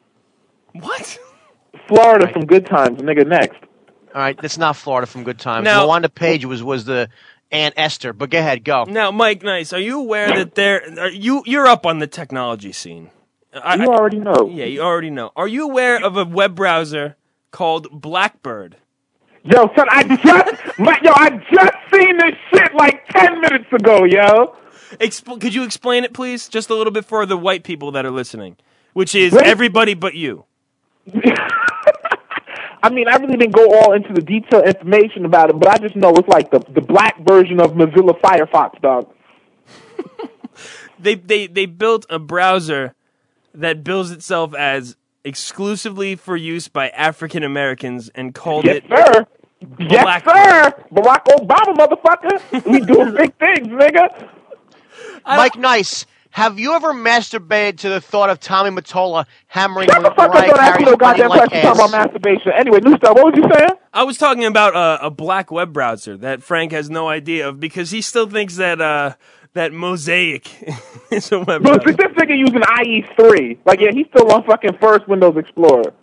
What? Florida from Good Times, nigga, next. All right, that's not Florida from Good Times. Now, LaWanda Page was the Aunt Esther, but go ahead, go. Now, Mike Nice, are you aware that you're up on the technology scene You already know. Yeah, you already know. Are you aware of a web browser called Blackbird? Yo, son, I just seen this shit like 10 minutes ago, yo. Could you explain it, please? Just a little bit for the white people that are listening, which is everybody but you. I mean, I really didn't go all into the detailed information about it, but I just know it's like the black version of Mozilla Firefox, dog. They built a browser that bills itself as exclusively for use by African Americans and called it sir. Yes, sir. Barack Obama, motherfucker. We doing big things, nigga. Mike Nice, have you ever masturbated to the thought of Tommy Mottola hammering Shut the fuck up, don't ask me no goddamn question talking about masturbation. Anyway, new stuff, what was you saying? I was talking about a black web browser that Frank has no idea of because he still thinks that that Mosaic is a web browser. But this nigga using IE3. Like, yeah, he's still on fucking first Windows Explorer.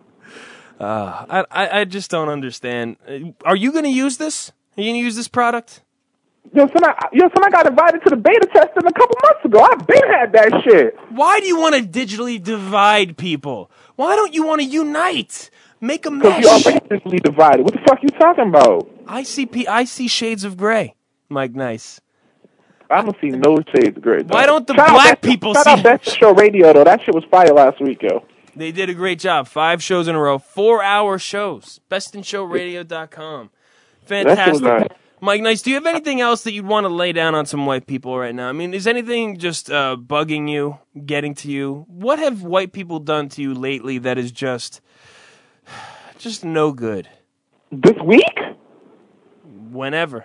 I just don't understand. Are you going to use this? Are you going to use this product? Yo, son, I got invited to the beta testing a couple months ago. I've been had that shit. Why do you want to digitally divide people? Why don't you want to unite? Make a mesh. Because you're already digitally divided. What the fuck you talking about? I see shades of gray, Mike Nice. I don't see no shades of gray. Why don't the black people see? Shout out Best in Show Radio, though. That shit was fire last week, yo. They did a great job. 5 shows in a row. 4-hour shows. BestinShowRadio.com. Fantastic. Nice. Mike Nice, do you have anything else that you'd want to lay down on some white people right now? I mean, is anything just bugging you, getting to you? What have white people done to you lately that is just no good? This week? Whenever.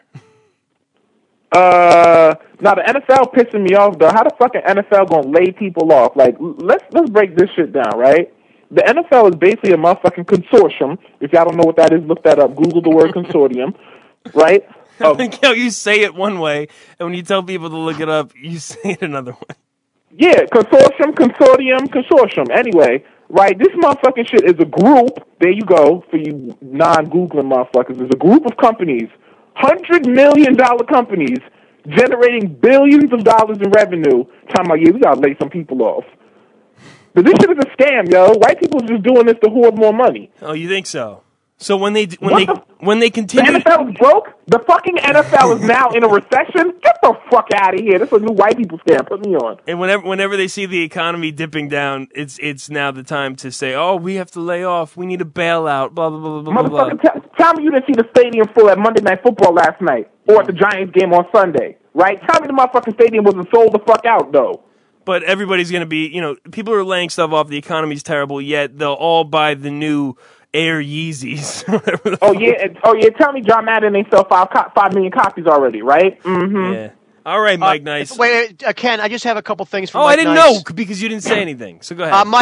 Now the NFL pissing me off though. How the fucking NFL gonna lay people off? Like, let's break this shit down, right? The NFL is basically a motherfucking consortium. If y'all don't know what that is, look that up. Google the word consortium, right? I think how you say it one way, and when you tell people to look it up, you say it another way. Yeah, consortium. Anyway, right, this motherfucking shit is a group. There you go, for you non-Googling motherfuckers. It's a group of companies, $100 million companies, generating billions of dollars in revenue. Talking about, yeah, we gotta lay some people off. But this shit is a scam, yo. White people are just doing this to hoard more money. Oh, you think so? So when they continue, the NFL is broke. The fucking NFL is now in a recession. Get the fuck out of here. This is a new white people scam. Put me on. And whenever they see the economy dipping down, it's now the time to say, oh, we have to lay off. We need a bailout. Blah blah blah blah blah. Motherfucker, tell me you didn't see the stadium full at Monday Night Football last night, or at the Giants game on Sunday, right? Tell me the motherfucking stadium wasn't sold the fuck out though. But everybody's going to be, people are laying stuff off. The economy's terrible, yet they'll all buy the new Air Yeezys. Oh yeah. Tell me John Madden ain't sell 5 million copies already, right? Mm-hmm. Yeah. All right, Mike Nice. Wait, Ken, I just have a couple things for Mike I didn't Nice. know because you didn't say anything. So go ahead.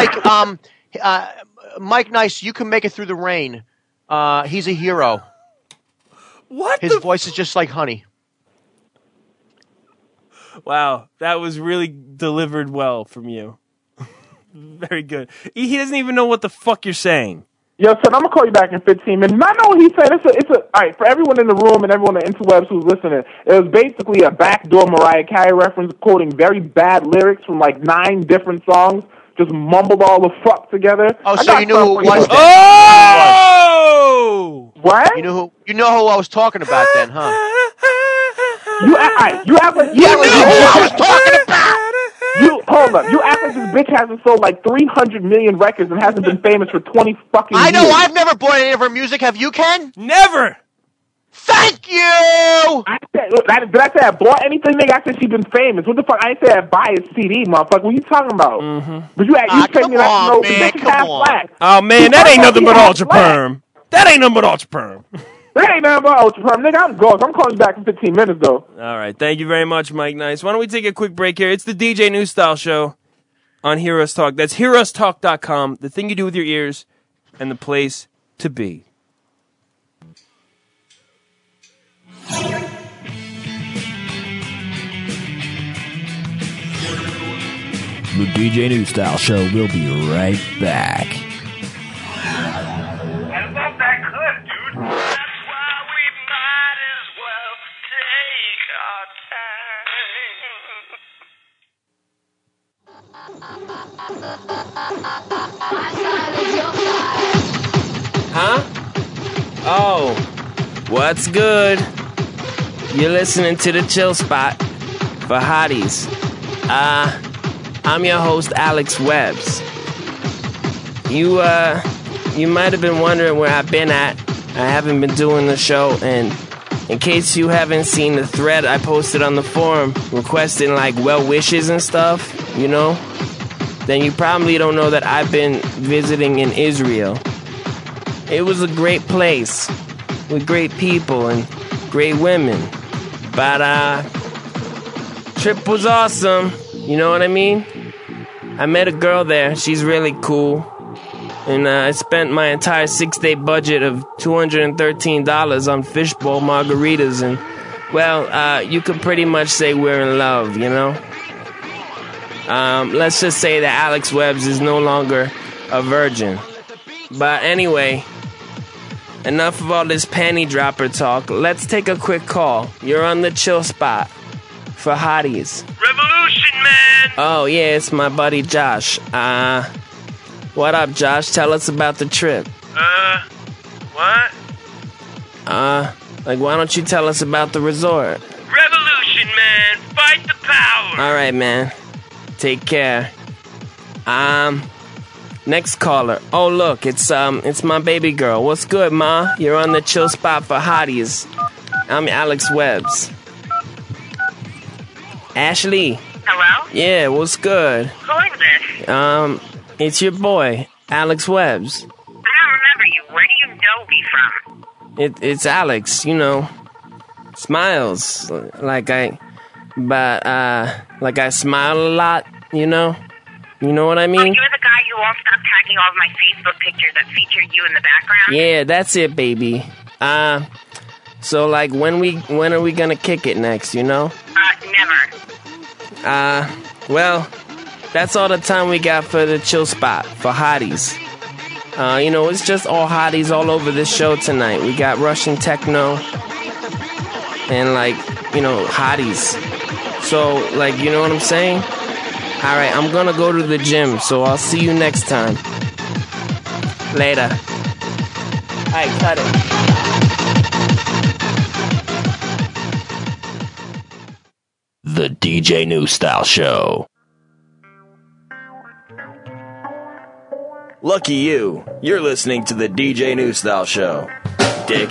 Mike Nice, you can make it through the rain. He's a hero. What? His voice is just like honey. Wow, that was really delivered well from you. Very good. He doesn't even know what the fuck you're saying. Yo, son, I'm gonna call you back in 15 minutes. I know what he's saying. All right, for everyone in the room and everyone on the interwebs who's listening, it was basically a backdoor Mariah Carey reference, quoting very bad lyrics from like 9 different songs, just mumbled all the fuck together. Oh, so you knew who it was then? Oh! What? You know who I was talking about then, huh? You act like you knew who I was talking about. Hold up. You act like this bitch hasn't sold like 300 million records and hasn't been famous for 20 fucking years. I know. I've never bought any of her music. Have you, Ken? Never. Thank you. Did I say I bought anything, nigga? I said she's been famous. What the fuck? I ain't say I buy a CD, motherfucker. What are you talking about? Mm-hmm. But you take me like no, man, come on. Oh man, that ain't nothing but Ultra Perm. That ain't nothing but Ultra Perm. That ain't nothing but Ultra Perm. Nigga, I'm ghost. I'm calling you back in 15 minutes, though. All right. Thank you very much, Mike Nice. Why don't we take a quick break here? It's the DJ New Style Show on Heroes Talk. That's HeroesTalk.com, the thing you do with your ears, and the place to be. The DJ New Style Show will be right back. And not that good, dude. That's why we might as well take our time. Oh, what's good? You're listening to the Chill Spot for Hotties. I'm your host, Alex Webbs. You might have been wondering where I've been at. I haven't been doing the show, and in case you haven't seen the thread I posted on the forum requesting like well wishes and stuff, you know, then you probably don't know that I've been visiting in Israel. It was a great place with great people and great women. But trip was awesome. You know what I mean? I met a girl there. She's really cool. And I spent my entire 6-day budget of $213 on fishbowl margaritas. And, well, you could pretty much say we're in love, you know? Let's just say that Alex Webbs is no longer a virgin. But anyway, enough of all this panty dropper talk. Let's take a quick call. You're on the Chill Spot for Hotties. Revolution, man! Oh, yeah, it's my buddy Josh. What up, Josh? Tell us about the trip. What? Like, why don't you tell us about the resort? Revolution, man! Fight the power! Alright, man. Take care. Next caller. Oh, look, it's my baby girl. What's good, Ma? You're on the Chill Spot for Hotties. I'm Alex Webbs. Ashley. Hello? Yeah, what's good? Who is this? It's your boy, Alex Webbs. I don't remember you. Where do you know me from? It's Alex, you know. Smiles. Like I smile a lot, you know? You know what I mean? Oh, you're the guy who won't stop tagging all of my Facebook pictures that feature you in the background? Yeah, that's it, baby. So like when are we gonna kick it next, you know? Never. Well, that's all the time we got for the Chill Spot for Hotties. You know, it's just all hotties all over this show tonight. We got Russian techno and like, you know, hotties. So like, you know what I'm saying? All right, I'm gonna go to the gym, so I'll see you next time. Later. All right, cut it. The DJ New Style Show. Lucky you. You're listening to the DJ New Style Show. Dick.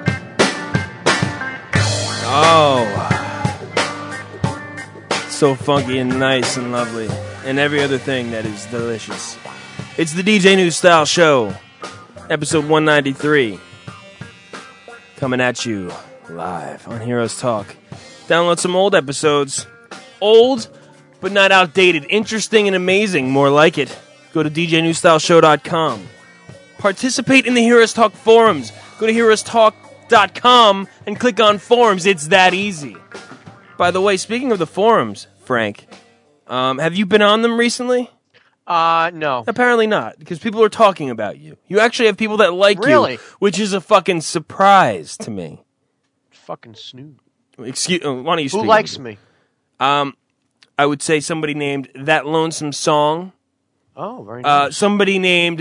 Oh. So funky and nice and lovely. And every other thing that is delicious. It's the DJ New Style Show. Episode 193. Coming at you live on Heroes Talk. Download some old episodes. Old, but not outdated. Interesting and amazing. More like it. Go to DJNewStyleShow.com. Participate in the Heroes Talk forums. Go to HeroesTalk.com and click on forums. It's that easy. By the way, speaking of the forums, Frank, have you been on them recently? No. Apparently not, because people are talking about you. You actually have people that like Really? you, which is a fucking surprise to me. Fucking snoot. Excuse. Why don't you speak? Who likes me? I would say somebody named That Lonesome Song. Oh, very nice. Somebody named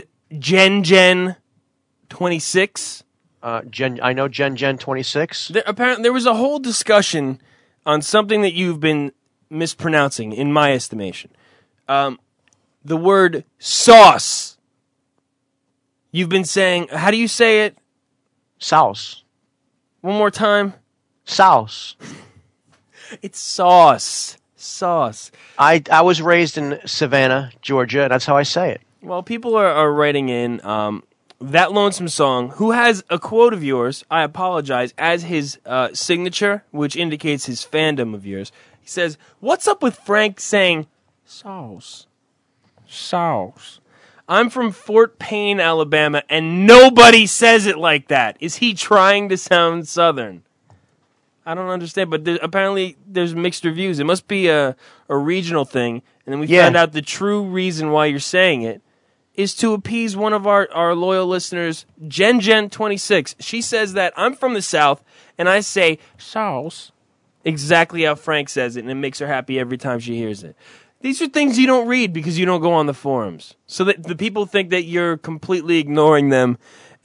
Gen26. I know Gen26. Apparently, there was a whole discussion on something that you've been mispronouncing, in my estimation. The word sauce. You've been saying, how do you say it? Sauce. One more time. Sauce. It's sauce. Sauce. I was raised in Savannah, Georgia. That's how I say it. Well, people are writing in That Lonesome Song, who has a quote of yours, I apologize, as his signature, which indicates his fandom of yours. He says, what's up with Frank saying sauce? Sauce. I'm from Fort Payne, Alabama, and nobody says it like that. Is he trying to sound Southern? I don't understand, but apparently there's mixed reviews. It must be a regional thing, and then we found out the true reason why you're saying it is to appease one of our loyal listeners, Gen26. She says that I'm from the South, and I say sauce exactly how Frank says it, and it makes her happy every time she hears it. These are things you don't read because you don't go on the forums. So that the people think that you're completely ignoring them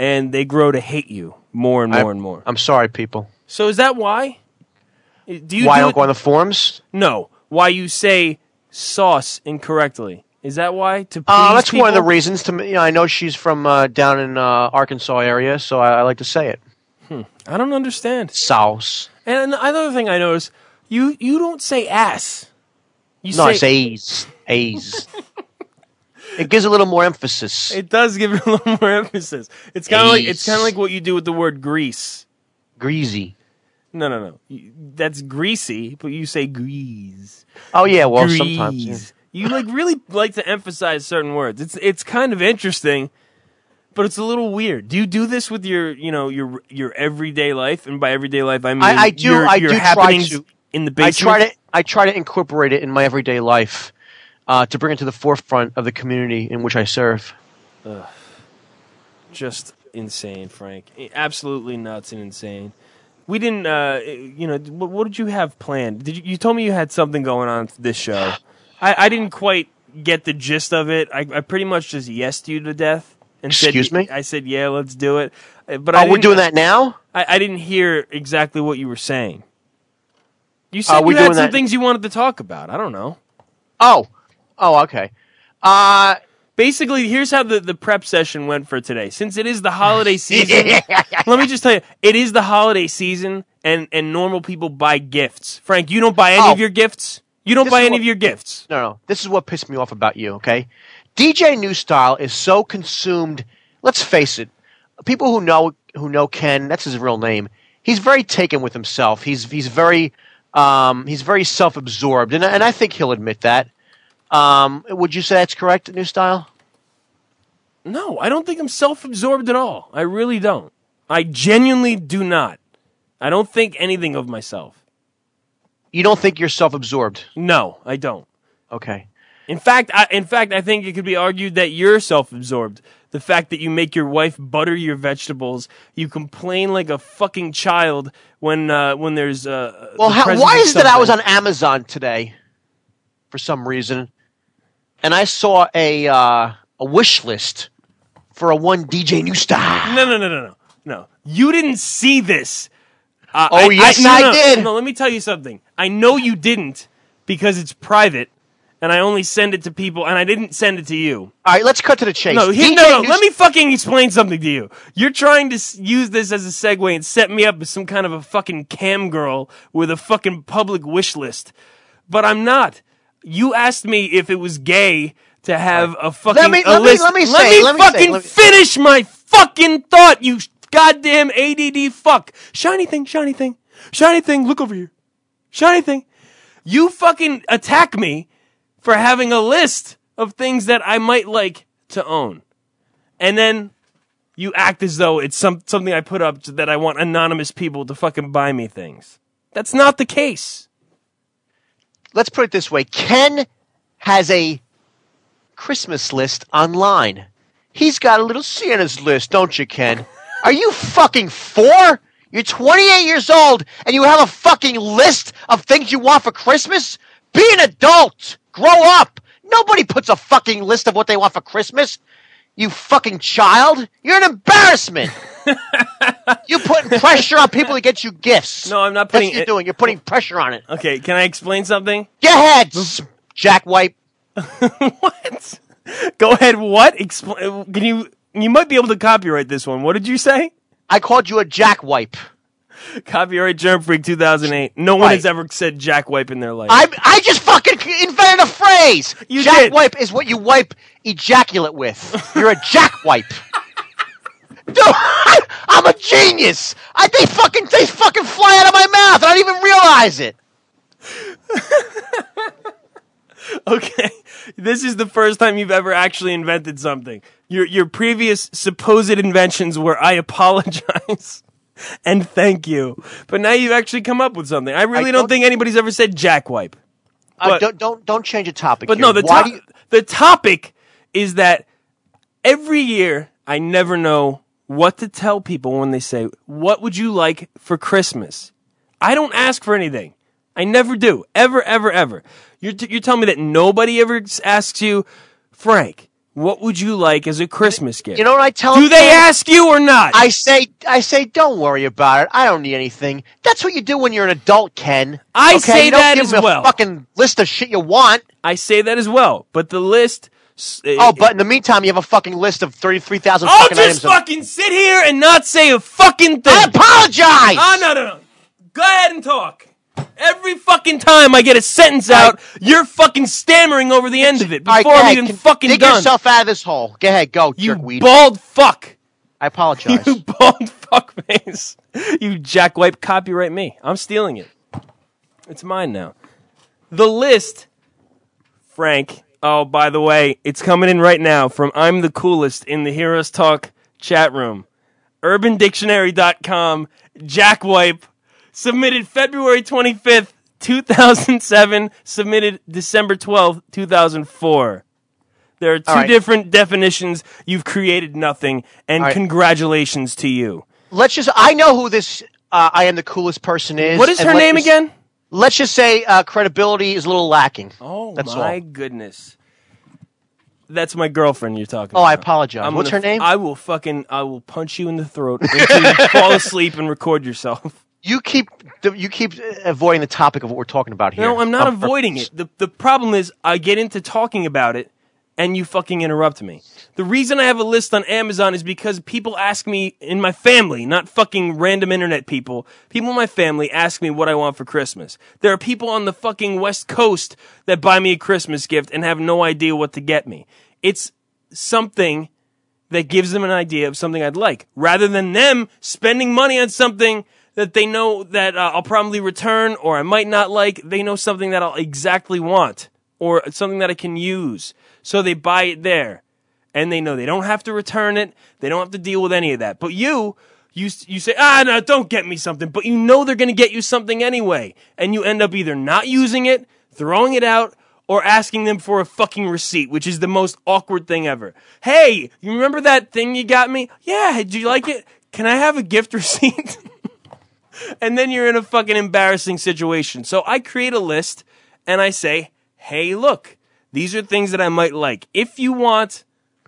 and they grow to hate you more and more and more. I'm sorry, people. So is that why? Do you Why I don't go on the forums? No. Why you say sauce incorrectly? Is that why? To please that's people? one of the reasons. I know she's from down in Arkansas area, so I like to say it. I don't understand. Sauce. And another thing I noticed, you don't say ass. I say A's. A's. It gives a little more emphasis. It does give it a little more emphasis. It's kind of like what you do with the word grease. Greasy. No. That's greasy, but you say grease. Oh yeah, well grease. Sometimes. Yeah. You really like to emphasize certain words. It's kind of interesting, but it's a little weird. Do you do this with your everyday life? And by everyday life, I mean I do. Your I do happenings try to in the basement. I try to incorporate it in my everyday life to bring it to the forefront of the community in which I serve. Ugh. Just insane, Frank. Absolutely nuts and insane. We didn't. What did you have planned? You told me you had something going on for this show. I didn't quite get the gist of it. I pretty much just yesed you to death. And Excuse me? I said, yeah, let's do it. But we're doing that now? I didn't hear exactly what you were saying. You said you had some things you wanted to talk about. I don't know. Oh, okay. Basically, here's how the prep session went for today. Since it is the holiday season, let me just tell you, it is the holiday season, and normal people buy gifts. Frank, you don't buy any of your gifts? You don't buy any of your gifts? No. This is what pissed me off about you, okay? DJ New Style is so consumed. Let's face it. People who know Ken, that's his real name. He's very taken with himself. He's very self-absorbed, and I think he'll admit that. Would you say that's correct, New Style? No, I don't think I'm self-absorbed at all. I really don't. I genuinely do not. I don't think anything of myself. You don't think you're self-absorbed? No, I don't. Okay. In fact, I think it could be argued that you're self-absorbed. The fact that you make your wife butter your vegetables, you complain like a fucking child when there's why is it that I was on Amazon today for some reason, and I saw a wish list for a one DJ New Style? No. You didn't see this. I did. No, let me tell you something. I know you didn't because it's private, and I only send it to people, and I didn't send it to you. All right, let's cut to the chase. No, let me fucking explain something to you. You're trying to use this as a segue and set me up as some kind of a fucking cam girl with a fucking public wish list. But I'm not. You asked me if it was gay to have a fucking list. Let me finish my fucking thought, you goddamn ADD fuck. Shiny thing, look over here. Shiny thing. You fucking attack me for having a list of things that I might like to own. And then you act as though it's something I put up that I want anonymous people to fucking buy me things. That's not the case. Let's put it this way. Ken has a Christmas list online. He's got a little Santa's list, don't you, Ken? Are you fucking 4? You're 28 years old, and you have a fucking list of things you want for Christmas? Be an adult! Grow up! Nobody puts a fucking list of what they want for Christmas. You fucking child! You're an embarrassment! You're putting pressure on people to get you gifts. No, I'm not putting... That's what you're doing. You're putting pressure on it. Okay, can I explain something? Go ahead, jackwipe. What? Go ahead, what? Explain. Can you... You might be able to copyright this one. What did you say? I called you a jackwipe. Copyright Germ Freak 2008. No one has ever said jackwipe in their life. I just fucking invented a phrase. You jackwipe is what you wipe ejaculate with. You're a jackwipe. Dude, I'm a genius. They fucking fly out of my mouth. I don't even realize it. Okay, this is the first time you've ever actually invented something. Your previous supposed inventions were I apologize and thank you, but now you've actually come up with something. I really don't think anybody's ever said jackwipe. Don't change the topic. But here. no, the topic is that every year I never know what to tell people when they say, "What would you like for Christmas?" I don't ask for anything. I never do. Ever, ever, ever. You're telling me that nobody ever asks you, Frank, What would you like as a Christmas gift? You know what I tell them? Do they ask you or not? I say, don't worry about it. I don't need anything. That's what you do when you're an adult, Ken. I okay? say you don't that give as me well. A fucking list of shit you want. I say that as well. But the list. But in the meantime, you have a fucking list of 33,000 I'll fucking items. just fucking sit here and not say a fucking thing. I apologize. Oh no. Go ahead and talk. Every fucking time I get a sentence out, you're fucking stammering over the end of it before I'm even fucking dig done. yourself out of this hole. Go ahead, go, You jerkweed. bald fuck. I apologize. You bald fuckface. You jackwipe, copyright me. I'm stealing it. It's mine now. The list, Frank. Oh, by the way, it's coming in right now from I'm the Coolest in the Heroes Talk chat room. UrbanDictionary.com, jackwipe. Submitted February 25th, 2007. Submitted December 12th, 2004. There are two different definitions. You've created nothing, and congratulations to you. I know who this I am the coolest person is. What is her name again? Let's just say credibility is a little lacking. Oh, that's my all. goodness. That's my girlfriend you're talking about. Oh, I apologize. What's her name? I will punch you in the throat until you fall asleep and record yourself. You keep avoiding the topic of what we're talking about here. No, I'm not avoiding it. The problem is I get into talking about it, and you fucking interrupt me. The reason I have a list on Amazon is because people ask me in my family, not fucking random internet people. People in my family ask me what I want for Christmas. There are people on the fucking West Coast that buy me a Christmas gift and have no idea what to get me. It's something that gives them an idea of something I'd like, rather than them spending money on something that they know that I'll probably return or I might not like. They know something that I'll exactly want or something that I can use. So they buy it there. And they know they don't have to return it. They don't have to deal with any of that. But you say, no, don't get me something. But you know they're going to get you something anyway. And you end up either not using it, throwing it out, or asking them for a fucking receipt, which is the most awkward thing ever. Hey, you remember that thing you got me? Yeah, did you like it? Can I have a gift receipt? And then you're in a fucking embarrassing situation. So I create a list and I say, hey, look, these are things that I might like. If you want,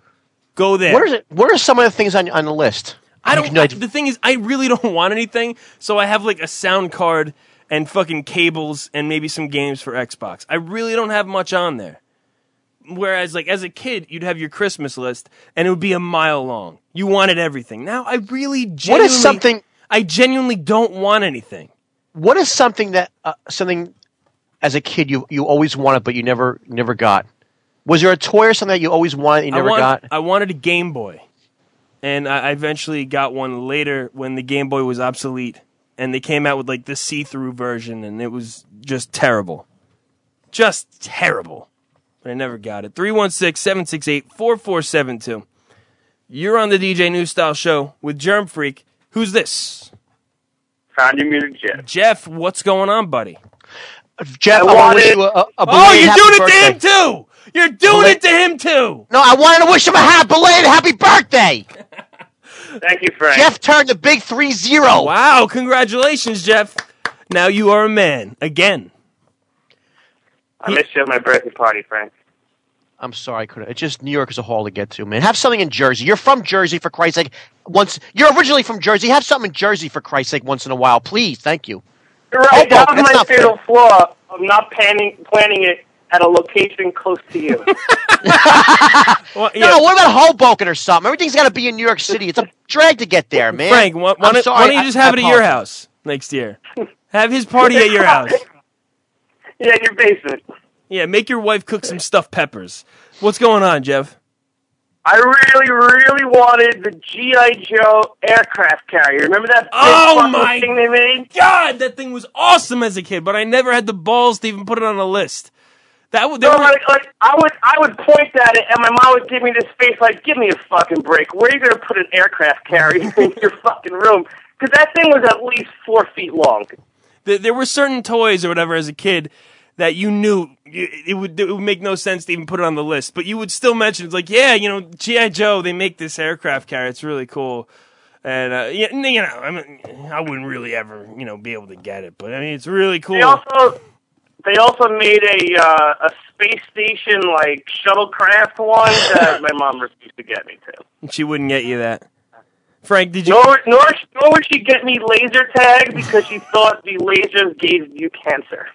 go there. What are some of the things on the list? The thing is, I really don't want anything, so I have like a sound card and fucking cables and maybe some games for Xbox. I really don't have much on there. Whereas, like, as a kid, you'd have your Christmas list, and it would be a mile long. You wanted everything. Now, I really genuinely don't want anything. What is something that something as a kid you always wanted but you never got? Was there a toy or something that you always wanted you never got? I wanted a Game Boy, and I eventually got one later when the Game Boy was obsolete, and they came out with like the see-through version, and it was just terrible, just terrible. But I never got it. 316-768-4472. You're on the DJ New Style Show with Germ Freak. Who's this? Found your music, Jeff. Jeff, what's going on, buddy? Jeff, I want to wish you a belated you're doing happy it to him too! You're doing it to him too! No, I wanted to wish him a belated happy birthday! Thank you, Frank. Jeff turned the big 3-0. Wow, congratulations, Jeff. Now you are a man, again. I missed you at my birthday party, Frank. I'm sorry, I couldn't. It's just New York is a haul to get to, man. Have something in Jersey. You're from Jersey, for Christ's sake. You're originally from Jersey. Have something in Jersey, for Christ's sake, once in a while. Please, thank you. You're right. That was my fatal flaw of not planning it at a location close to you. Well, yeah. No, what about Hoboken or something? Everything's got to be in New York City. It's a drag to get there, man. Frank, why don't you just have it at your house next year? Have his party at your house. Yeah, in your basement. Yeah, make your wife cook some stuffed peppers. What's going on, Jeff? I really, really wanted the G.I. Joe aircraft carrier. Remember that big thing they made? God, that thing was awesome as a kid, but I never had the balls to even put it on a list. I would point at it, and my mom would give me this face like, give me a fucking break. Where are you going to put an aircraft carrier in your fucking room? Because that thing was at least 4 feet long. There were certain toys or whatever as a kid that you knew it would make no sense to even put it on the list, but you would still mention, it's like, yeah, G.I. Joe, they make this aircraft carrier, it's really cool, and I wouldn't really ever, be able to get it, but I mean, it's really cool. They also made a space station like shuttlecraft one that my mom refused to get me to. She wouldn't get you that. Frank, did you? Nor would she get me laser tag because she thought the lasers gave you cancer.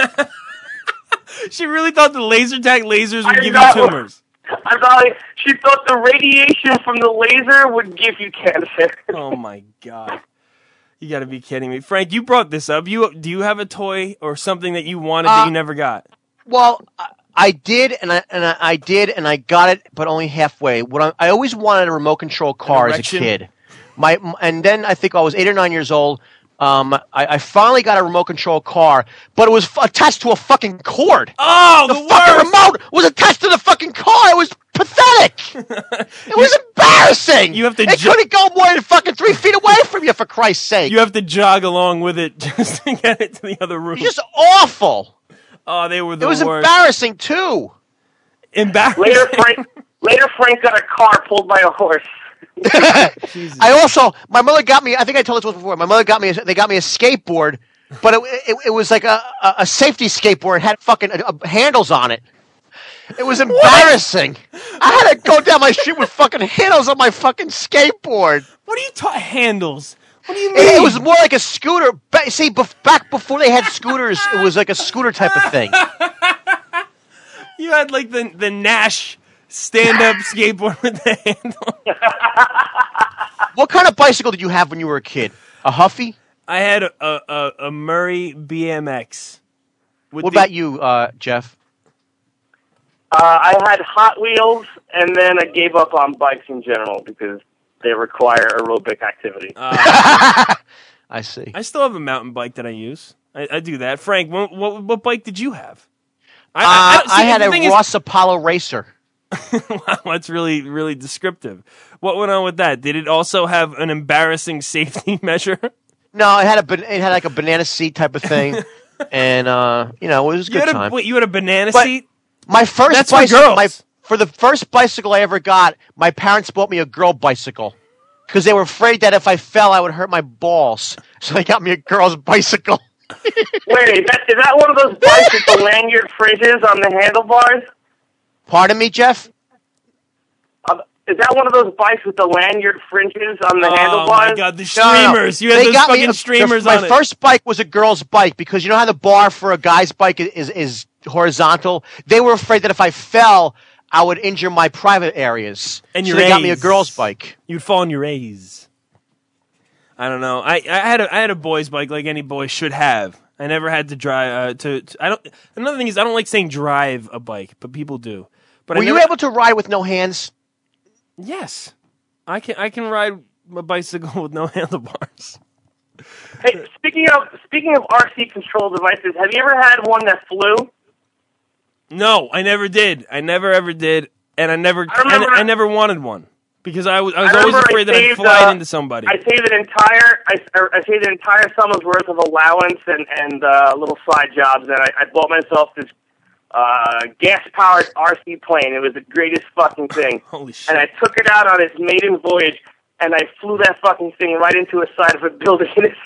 She really thought the laser tag lasers would give you tumors. She thought the radiation from the laser would give you cancer. Oh my God. You got to be kidding me. Frank, you brought this up. Do you have a toy or something that you wanted that you never got? Well, I did, and I got it, but only halfway. I always wanted a remote control car as a kid. And then I think I was 8 or 9 years old. I finally got a remote control car, but it was attached to a fucking cord. Oh, the fucking remote was attached to the fucking car. It was pathetic. It was embarrassing. You have to. It couldn't go more than fucking 3 feet away from you, for Christ's sake. You have to jog along with it just to get it to the other room. It's just awful. Oh, they were the worst. It was embarrassing too. Embarrassing. Later, Frank got a car pulled by a horse. My mother got me, I think I told this once before, they got me a skateboard, but it was like a safety skateboard. It had fucking handles on it. It was embarrassing. I had to go down my street with fucking handles on my fucking skateboard. What are you talking handles? What do you mean? It was more like a scooter. See, back before they had scooters, it was like a scooter type of thing. You had like the Nash stand-up skateboard with the handle. What kind of bicycle did you have when you were a kid? A Huffy? I had a Murray BMX. What about you, Jeff? I had Hot Wheels, and then I gave up on bikes in general because they require aerobic activity. I see. I still have a mountain bike that I use. I do that. Frank, what bike did you have? I had a Ross Apollo Racer. Wow, that's really, really descriptive. What went on with that? Did it also have an embarrassing safety measure? No, it had like a banana seat type of thing, and it was a good time. Wait, you had a banana seat? My first bicycle, for the first bicycle I ever got, my parents bought me a girl bicycle because they were afraid that if I fell, I would hurt my balls. So they got me a girl's bicycle. Wait, is that one of those bikes with the lanyard fringes on the handlebars? Pardon me, Jeff? Is that one of those bikes with the lanyard fringes on the handlebars? Oh my God, the streamers! No. You had those fucking streamers on it. My first bike was a girl's bike because you know how the bar for a guy's bike is horizontal? They were afraid that if I fell, I would injure my private areas. And so they got me a girl's bike. You'd fall on your A's. I don't know. I had a boy's bike like any boy should have. I never had to drive. Another thing is I don't like saying drive a bike, but people do. But were you able to ride with no hands? Yes, I can ride a bicycle with no handlebars. Hey, speaking of RC control devices, have you ever had one that flew? No, I never did. I never ever did, and I never wanted one because I was always afraid that I'd fly into somebody. I saved an entire summer's worth of allowance and little side jobs, and I bought myself this gas-powered RC plane. It was the greatest fucking thing. Holy shit. And I took it out on its maiden voyage, and I flew that fucking thing right into the side of a building in its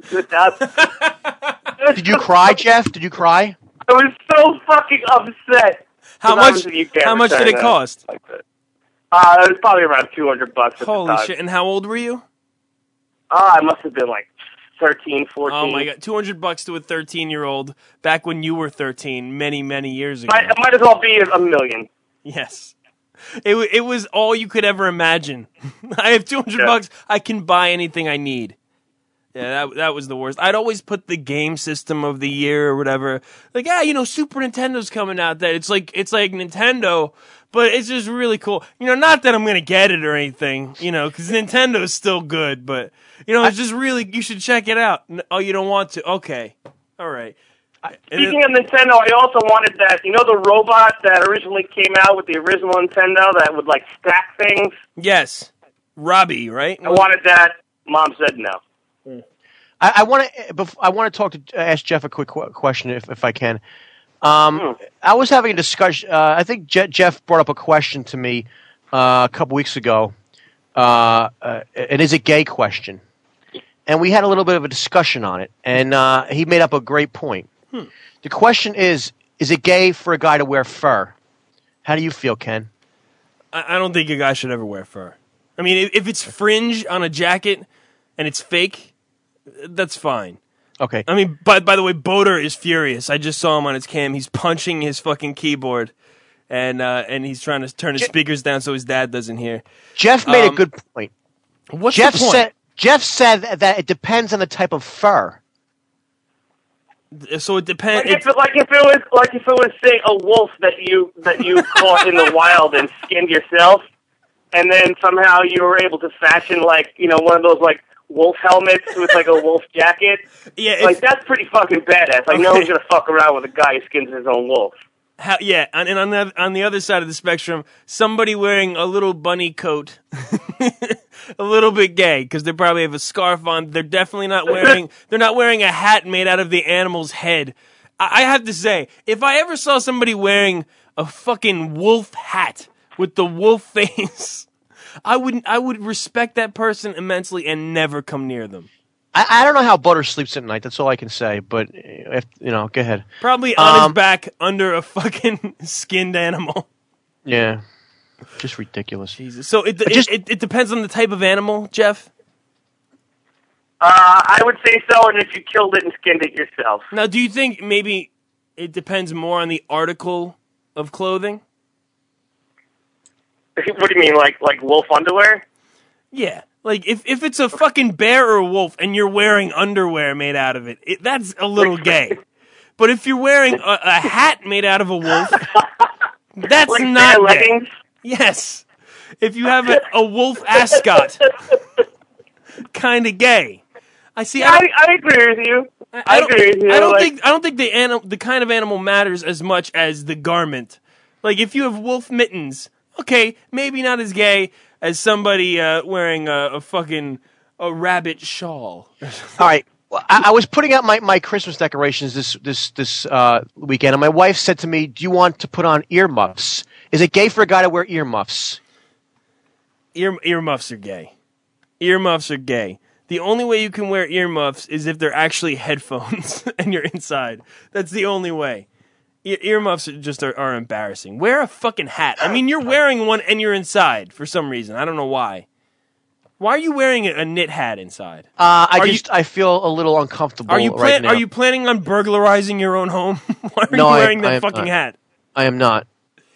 Did you cry, Jeff? Did you cry? I was so fucking upset. How much did it cost? It was probably around $200. Holy shit. And how old were you? I must have been like 13, 14. Oh my God, $200 to a 13-year-old back when you were 13, many, many years ago. It might as well be $1 million. Yes. It was all you could ever imagine. I have $200, I can buy anything I need. Yeah, that was the worst. I'd always put the game system of the year or whatever. Like, Super Nintendo's coming out. That it's like Nintendo, but it's just really cool. Not that I'm gonna get it or anything, because Nintendo's still good, but it's just really, you should check it out. Oh, you don't want to? Okay, all right. Speaking of Nintendo, I also wanted that. The robot that originally came out with the original Nintendo that would stack things. Yes, Robbie, right? I wanted that. Mom said no. I want to ask Jeff a quick question if I can. I was having a discussion. I think Jeff brought up a question to me a couple weeks ago. It is a gay question, and we had a little bit of a discussion on it. And he made up a great point. The question is it gay for a guy to wear fur? How do you feel, Ken? I don't think a guy should ever wear fur. I mean, if it's fringe on a jacket and it's fake, that's fine. Okay. I mean, by the way, Boater is furious. I just saw him on his cam. He's punching his fucking keyboard, and he's trying to turn his speakers down so his dad doesn't hear. Jeff made a good point. What's the point? Jeff said that it depends on the type of fur. So it depends. Like if it was say a wolf that you caught in the wild and skinned yourself, and then somehow you were able to fashion one of those wolf helmets with a wolf jacket. Yeah, that's pretty fucking badass. No one's gonna fuck around with a guy who skins his own wolf. And on the other side of the spectrum, somebody wearing a little bunny coat, a little bit gay because they probably have a scarf on. They're definitely not wearing. They're not wearing a hat made out of the animal's head. I have to say, if I ever saw somebody wearing a fucking wolf hat with the wolf face, I would respect that person immensely and never come near them. I don't know how Butter sleeps at night. That's all I can say. But go ahead. Probably on his back under a fucking skinned animal. Yeah, just ridiculous. Jesus. So it depends on the type of animal, Jeff. I would say so, and if you killed it and skinned it yourself. Now, do you think maybe it depends more on the article of clothing? What do you mean, like wolf underwear? Yeah. Like, if it's a fucking bear or a wolf and you're wearing underwear made out of it, that's a little gay. But if you're wearing a hat made out of a wolf, that's like not gay. Leggings? Yes. If you have a wolf ascot, kind of gay. I see. Yeah, I agree with you. I agree with you. I don't think the kind of animal matters as much as the garment. Like, if you have wolf mittens, okay, maybe not as gay as somebody wearing a rabbit shawl. All right. Well, I was putting out my Christmas decorations this weekend, and my wife said to me, "Do you want to put on earmuffs? Is it gay for a guy to wear earmuffs?" Earmuffs are gay. Earmuffs are gay. The only way you can wear earmuffs is if they're actually headphones and you're inside. That's the only way. Earmuffs are embarrassing. Wear a fucking hat. I mean, you're wearing one and you're inside for some reason. I don't know why. Why are you wearing a knit hat inside? I feel a little uncomfortable right now. Are you planning on burglarizing your own home? Why are you wearing that fucking hat? I am not.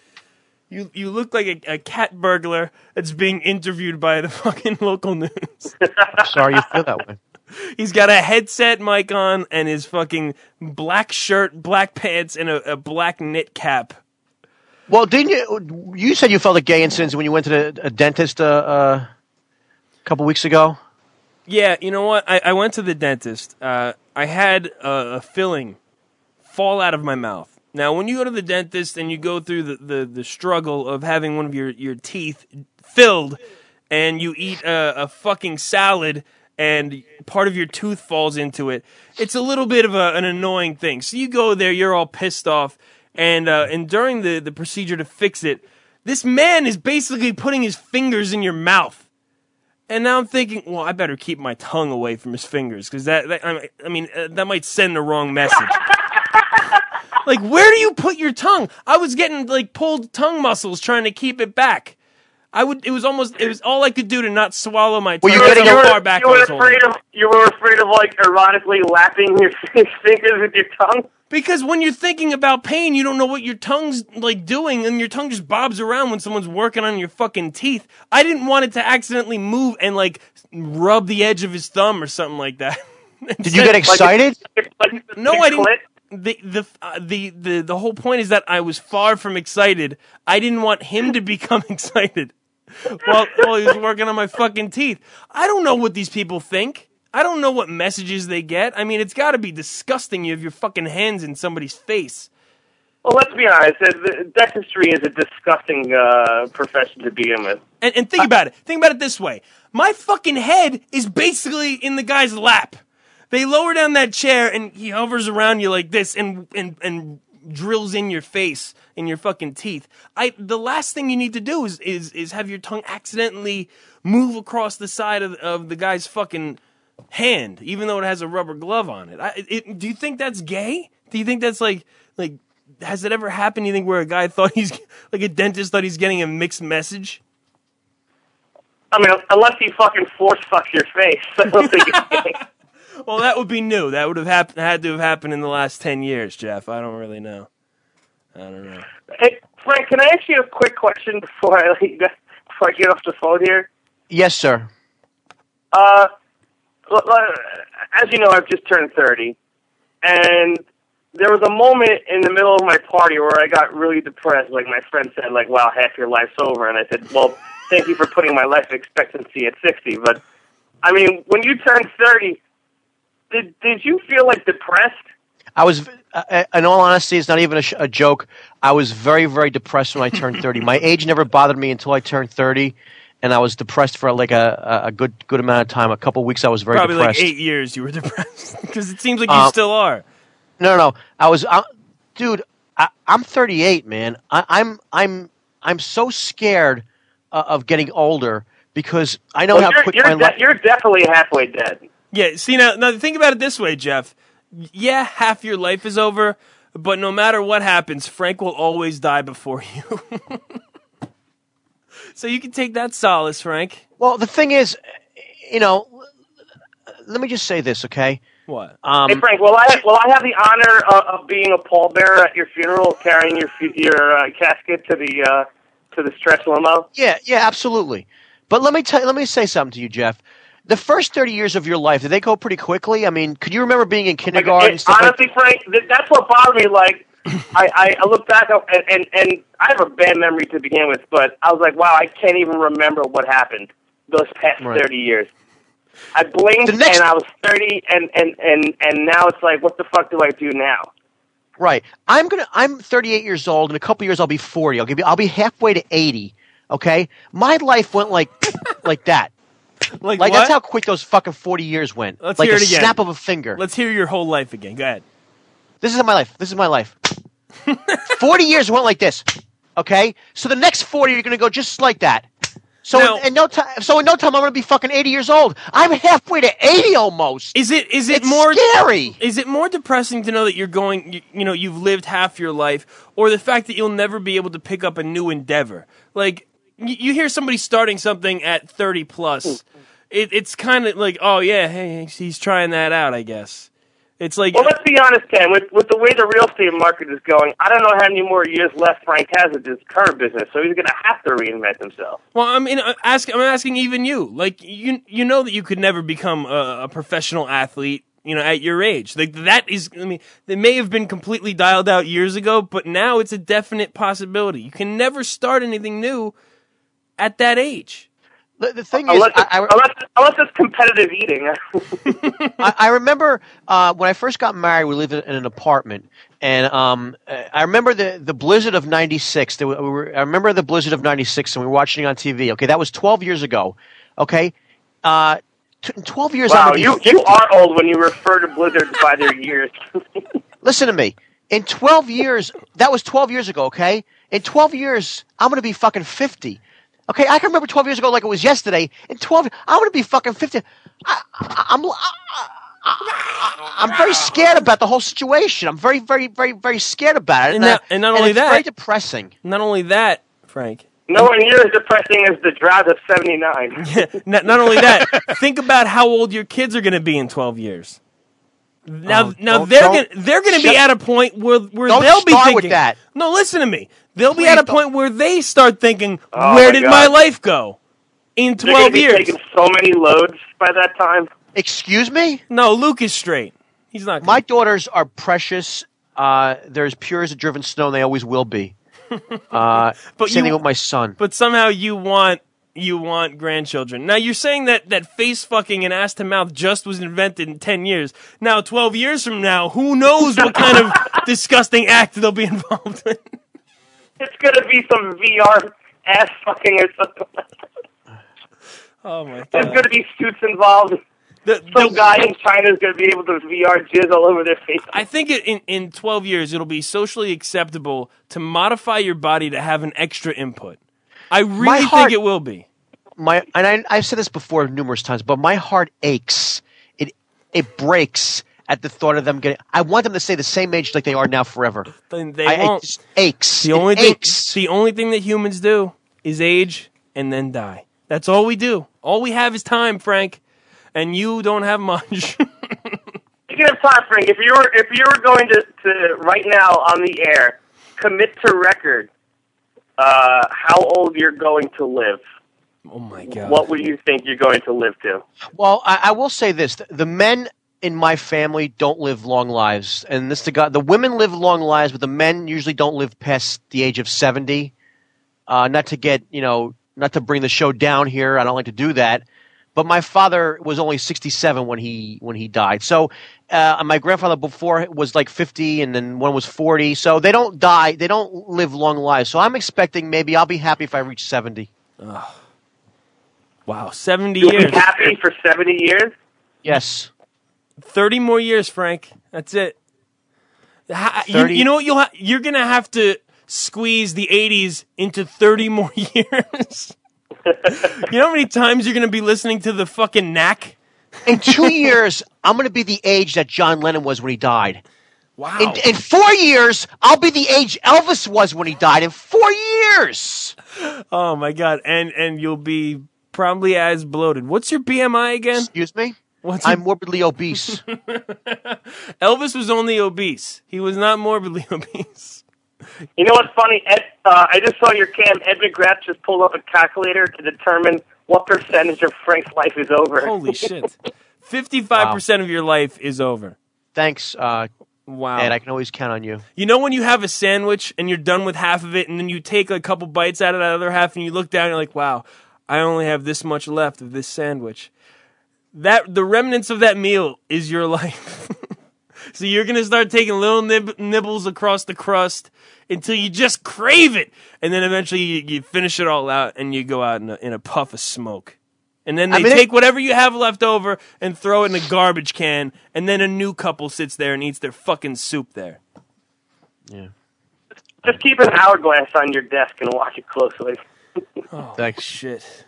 You look like a cat burglar that's being interviewed by the fucking local news. I'm sorry you feel that way. He's got a headset mic on and his fucking black shirt, black pants, and a black knit cap. Well, didn't you? You said you felt a gay incident when you went to a dentist a couple weeks ago. Yeah, you know what? I went to the dentist. I had a filling fall out of my mouth. Now, when you go to the dentist and you go through the struggle of having one of your teeth filled, and you eat a fucking salad, and part of your tooth falls into it, it's a little bit of an annoying thing. So you go there, you're all pissed off, and during the procedure to fix it, this man is basically putting his fingers in your mouth. And now I'm thinking, well, I better keep my tongue away from his fingers, because that might send the wrong message. Like, where do you put your tongue? I was getting, pulled tongue muscles trying to keep it back. It was all I could do to not swallow my tongue. You were afraid of ironically lapping your fingers with your tongue? Because when you're thinking about pain, you don't know what your tongue's doing, and your tongue just bobs around when someone's working on your fucking teeth. I didn't want it to accidentally move and rub the edge of his thumb or something like that. Did you get excited? No, I didn't. The whole point is that I was far from excited. I didn't want him to become excited while he was working on my fucking teeth. I don't know what these people think. I don't know what messages they get. I mean, it's got to be disgusting. You have your fucking hands in somebody's face. Well, let's be honest. Dentistry is a disgusting profession to begin with. And think about it. Think about it this way. My fucking head is basically in the guy's lap. They lower down that chair, and he hovers around you like this and drills in your face, in your fucking teeth. The last thing you need to do is have your tongue accidentally move across the side of the guy's fucking hand, even though it has a rubber glove on it. Do you think that's gay? Do you think that's like has it ever happened? You think where a guy thought he's like a dentist thought he's getting a mixed message? I mean, unless he fucking force fucks your face. I don't think it's Well, that would be new. That would have had to have happened in the last 10 years, Jeff. I don't really know. I don't know. Hey, Frank, can I ask you a quick question before I get off the phone here? Yes, sir. As you know, I've just turned 30, and there was a moment in the middle of my party where I got really depressed. Like my friend said, like, "Wow, half your life's over," and I said, "Well, thank you for putting my life expectancy at 60." But I mean, when you turned 30. Did you feel like depressed? I was, in all honesty, it's not even a joke. I was very, very depressed when I turned 30. My age never bothered me until I turned 30, and I was depressed for like a good amount of time. A couple of weeks I was very Probably depressed. like 8 years you were depressed because it seems like you still are. No. I was, dude. I'm 38, man. I'm so scared of getting older because I know how quick my life. You're definitely halfway dead. Yeah, see, now think about it this way, Jeff. Yeah, half your life is over, but no matter what happens, Frank will always die before you. So you can take that solace, Frank. Well, the thing is, let me just say this, okay? What? Hey, Frank, will I have the honor of being a pallbearer at your funeral, carrying your casket to the stretch limo? Yeah, absolutely. But let me say something to you, Jeff. The first 30 years of your life, did they go pretty quickly? I mean, could you remember being in kindergarten? Honestly, Frank, that's what bothered me. Like, I look back and I have a bad memory to begin with, but I was like, wow, I can't even remember what happened those past 30 years. I blinked and I was 30, and now it's like, what the fuck do I do now? Right. I'm 38 years old. In a couple years, I'll be 40. I'll be halfway to 80. Okay. My life went like that. Like that's how quick those fucking 40 years went. Let's like hear a it again. snap of a finger. Let's hear your whole life again. Go ahead. This is my life. 40 years went like this. Okay? So the next 40 you're going to go just like that. So in no time I'm going to be fucking 80 years old. I'm halfway to 80 almost. Is it it's more scary? Is it more depressing to know that you're going, you've lived half your life, or the fact that you'll never be able to pick up a new endeavor? Like, you hear somebody starting something at 30 plus, it's kind of like, oh yeah, hey, he's trying that out, I guess. It's like, well, let's be honest, Ken. With the way the real estate market is going, I don't know how many more years left Frank has in his current business, so he's going to have to reinvent himself. Well, I'm asking even you. Like, you know that you could never become a professional athlete, at your age. Like, that is, they may have been completely dialed out years ago, but now it's a definite possibility. You can never start anything new at that age. The thing unless is, unless it's competitive eating. I remember when I first got married, we lived in an apartment, and I remember the blizzard of '96. I remember the blizzard of '96, and we were watching it on TV. Okay, that was 12 years ago. Okay, 12 years. Wow, you are old when you refer to blizzards by their years. Listen to me. In 12 years, that was 12 years ago. Okay, in 12 years, I'm going to be fucking 50. Okay, I can remember 12 years ago like it was yesterday. In 12, I'm going to be fucking 50. I'm very scared about the whole situation. I'm very, very, very, very scared about it. And not only it's that, very depressing. Not only that, Frank. Nowhere near as depressing as the drought of '79. Not only that, think about how old your kids are going to be in 12 years. Now they're going to be at a point where they'll be thinking. With that. No, listen to me. They'll be at a point where they start thinking, "Where did my life go?" In 12 years, taking so many loads by that time. Excuse me? No, Luke is straight. He's not. My daughters are precious. They're as pure as a driven snow, and they always will be. Same thing with my son. But somehow you want grandchildren. Now you're saying that face fucking and ass to mouth just was invented in 10 years. Now 12 years from now, who knows what kind of disgusting act they'll be involved in. It's gonna be some VR ass fucking or something. Oh my god! There's gonna be suits involved. Some guy in China is gonna be able to VR jizz all over their face. I think in 12 years it'll be socially acceptable to modify your body to have an extra input. I really think it will be. I've said this before numerous times, but my heart aches. It breaks at the thought of them getting. I want them to stay the same age like they are now forever. They It won't. just aches. The only It thing, aches. the only thing that humans do is age and then die. That's all we do. All we have is time, Frank, and you don't have much. Speaking of time, Frank, if you were going to right now on the air commit to record how old you're going to live. Oh my God! What would you think you're going to live to? Well, I will say this: the men in my family don't live long lives, and this the women live long lives, but the men usually don't live past the age of 70. Not to get not to bring the show down here. I don't like to do that. But my father was only 67 when he died. So my grandfather before was like 50, and then one was 40. So they don't die. They don't live long lives. So I'm expecting maybe I'll be happy if I reach 70. Wow, 70 You'll years. be happy for 70 years? Yes. 30 more years, Frank. That's it. You 30 know what? You're going to have to squeeze the 80s into 30 more years. You know how many times you're going to be listening to the fucking Knack? In 2 years, I'm going to be the age that John Lennon was when he died. Wow. In 4 years, I'll be the age Elvis was when he died. In 4 years. Oh, my God. And you'll be probably as bloated. What's your BMI again? Excuse me? I'm morbidly obese. Elvis was only obese. He was not morbidly obese. You know what's funny? I just saw your cam. Ed McGrath just pulled up a calculator to determine what percentage of Frank's life is over. Holy shit. 55% of your life is over. Thanks, wow. Ed. I can always count on you. You know when you have a sandwich and you're done with half of it and then you take a couple bites out of that other half and you look down and you're like, wow, I only have this much left of this sandwich. The remnants of that meal is your life. So you're going to start taking little nibbles across the crust until you just crave it. And then eventually you finish it all out and you go out in a puff of smoke. And then they take whatever you have left over and throw it in a garbage can. And then a new couple sits there and eats their fucking soup there. Yeah. Just keep an hourglass on your desk and watch it closely. Oh, thanks. Shit.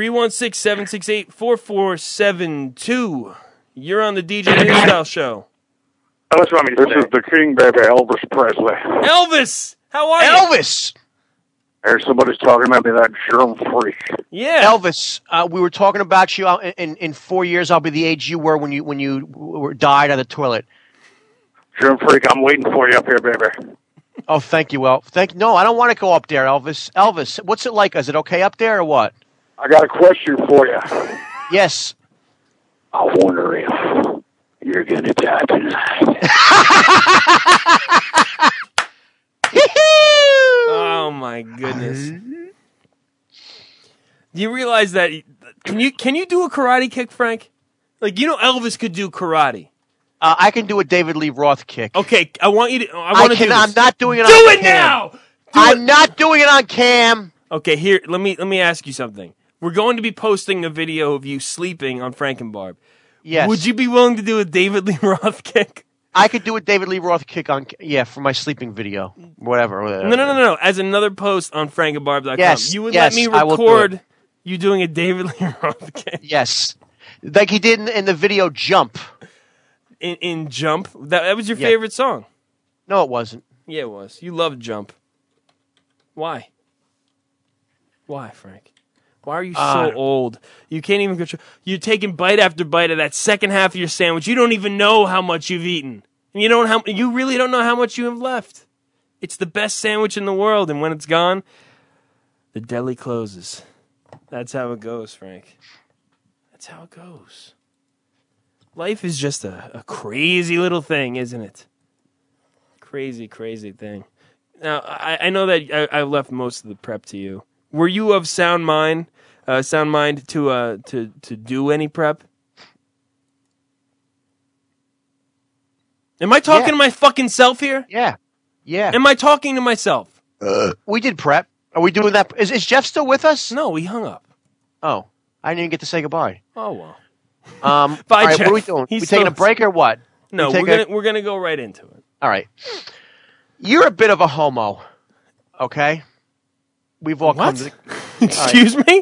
316-768-4472. You're on the DJ New Style Show. This is the King, baby, Elvis Presley. Elvis! How are you? Elvis! There's somebody's talking about me, that germ freak. Yeah. Elvis, we were talking about you. In 4 years, I'll be the age you were when you died on the toilet. Germ freak, I'm waiting for you up here, baby. Oh, thank you, No, I don't want to go up there, Elvis. Elvis, what's it like? Is it okay up there or what? I got a question for you. Yes. I wonder if you're going to die tonight. Oh my goodness! Do you realize that? Can you do a karate kick, Frank? Like Elvis could do karate. I can do a David Lee Roth kick. Okay, I want you to. I want to do this. I'm not doing it. Do on it cam. now. I'm not doing it on cam. Okay, here. Let me ask you something. We're going to be posting a video of you sleeping on Frank and Barb. Yes. Would you be willing to do a David Lee Roth kick? I could do a David Lee Roth kick for my sleeping video, whatever. No. As another post on frankandbarb.com. Yes, You would yes, let me I will do record it. you doing a David Lee Roth kick. Yes, like he did in the video Jump. In Jump? That was your favorite song? No, it wasn't. Yeah, it was. You loved Jump. Why? Why, Frank? Why are you so old? You can't even control. You're taking bite after bite of that second half of your sandwich. You don't even know how much you've eaten, and you really don't know how much you have left. It's the best sandwich in the world, and when it's gone, the deli closes. That's how it goes, Frank. That's how it goes. Life is just a crazy little thing, isn't it? Crazy, crazy thing. Now, I know that I left most of the prep to you. Were you of sound mind to do any prep? Am I talking to my fucking self here? Yeah. Am I talking to myself? We did prep. Are we doing that? Is Jeff still with us? No, he hung up. Oh, I didn't even get to say goodbye. Oh well. Bye, all right, Jeff. What are we doing? He's We taking a still- break or what? No, we're gonna go right into it. All right. You're a bit of a homo, okay? We've all come to. Excuse me?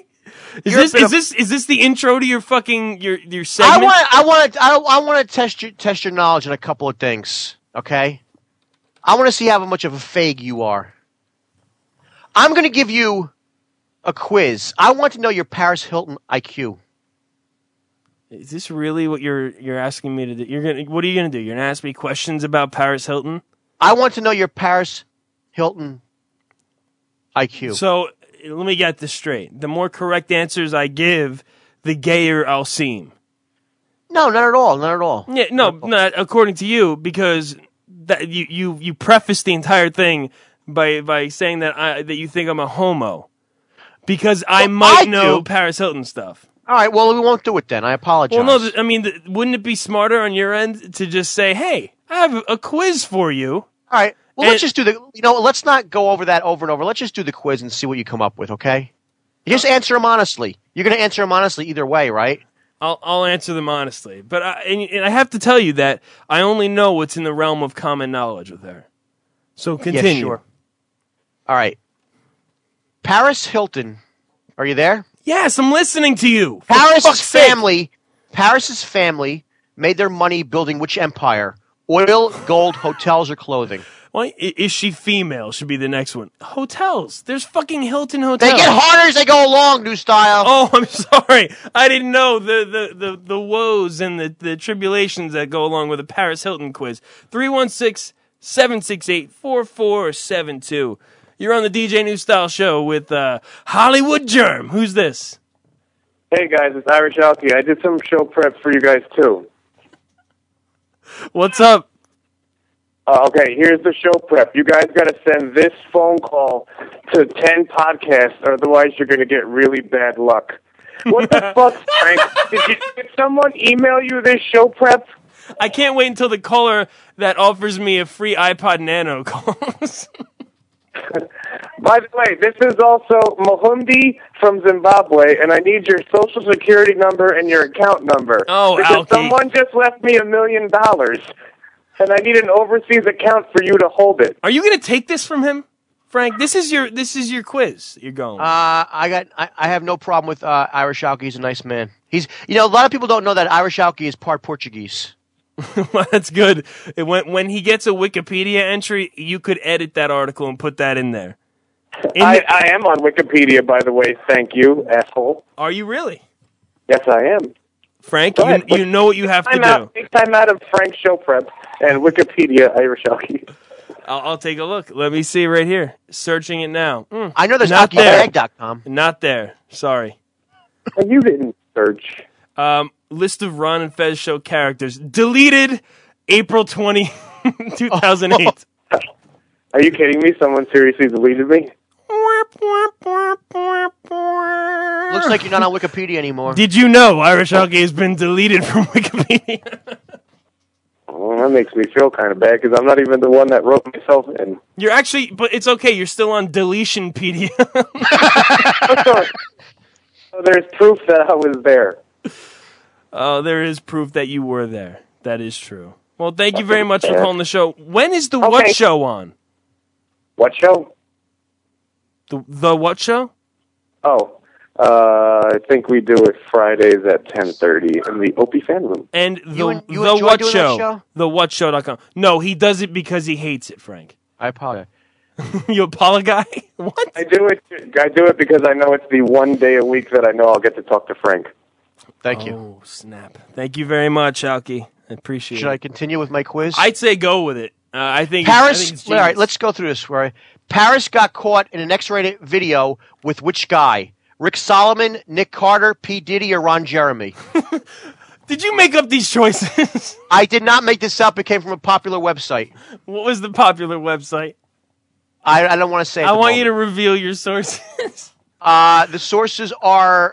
Is this the intro to your fucking your segment? I want to test your knowledge on a couple of things. Okay, I want to see how much of a fag you are. I'm going to give you a quiz. I want to know your Paris Hilton IQ. Is this really what you're asking me to do? What are you gonna do? You're gonna ask me questions about Paris Hilton? I want to know your Paris Hilton IQ. So let me get this straight. The more correct answers I give, the gayer I'll seem. No, not at all. Not at all. Yeah, no, not according to you, because that you preface the entire thing by saying that you think I'm a homo, because I might know Paris Hilton stuff. All right, well, we won't do it then. I apologize. Well, no, I mean, wouldn't it be smarter on your end to just say, "Hey, I have a quiz for you"? All right. Well, let's just do let's not go over that over and over. Let's just do the quiz and see what you come up with, okay? Just answer them honestly. You're going to answer them honestly either way, right? I'll answer them honestly. But I have to tell you that I only know what's in the realm of common knowledge with her. So continue. Yeah, sure. All right. Paris Hilton, are you there? Yes, I'm listening to you. Paris's family made their money building which empire? Oil, gold, hotels, or clothing? Well, is she female? Should be the next one. Hotels. There's fucking Hilton hotels. They get harder as they go along, New Style. Oh, I'm sorry. I didn't know the woes and the tribulations that go along with a Paris Hilton quiz. 316-768-4472. You're on the DJ New Style Show with Hollywood Germ. Who's this? Hey, guys. It's Irish Alky. I did some show prep for you guys, too. What's up? Okay, here's the show prep. You guys got to send this phone call to 10 podcasts, or otherwise you're going to get really bad luck. What the fuck, Frank? Did someone email you this show prep? I can't wait until the caller that offers me a free iPod Nano calls. By the way, this is also Mahundi from Zimbabwe, and I need your social security number and your account number. Oh, because someone just left me $1 million, and I need an overseas account for you to hold it. Are you going to take this from him, Frank? This is your quiz. You're going. I have no problem with Irish Alky. He's a nice man. He's a lot of people don't know that Irish Alky is part Portuguese. Well, that's good. When he gets a Wikipedia entry, you could edit that article and put that in there. I am on Wikipedia, by the way. Thank you, asshole. Are you really? Yes, I am. Frank, you know what you have to do. Take time out of Frank's show prep and Wikipedia, Irish Alky. I'll take a look. Let me see right here. Searching it now. I know there's not there. alkybag.com. Not there. Sorry. You didn't search. List of Ron and Fez show characters. Deleted April 20, 2008. Are you kidding me? Someone seriously deleted me? Looks like you're not on Wikipedia anymore. Did you know Irish Alky has been deleted from Wikipedia? Well, that makes me feel kind of bad because I'm not even the one that wrote myself in. You're actually, but it's okay. You're still on Deletionpedia. So there's proof that I was there. Oh, there is proof that you were there. That is true. Well, thank you very much for calling the show. When is the What Show on? What show? The What Show? Oh, I think we do it Fridays at 10:30 in the Opie fan room. And you the What Show? TheWhatShow.com. No, he does it because he hates it, Frank. I apologize. You apologize? What? I do it because I know it's the one day a week that I know I'll get to talk to Frank. Thank you. Oh, snap. Thank you very much, Alky. I appreciate it. Should I continue with my quiz? I'd say go with it. I think Paris. All right, let's go through this. Right, Paris got caught in an X-rated video with which guy? Rick Solomon, Nick Carter, P. Diddy, or Ron Jeremy? Did you make up these choices? I did not make this up. It came from a popular website. What was the popular website? I don't want to say. I want you to reveal your sources. The sources are.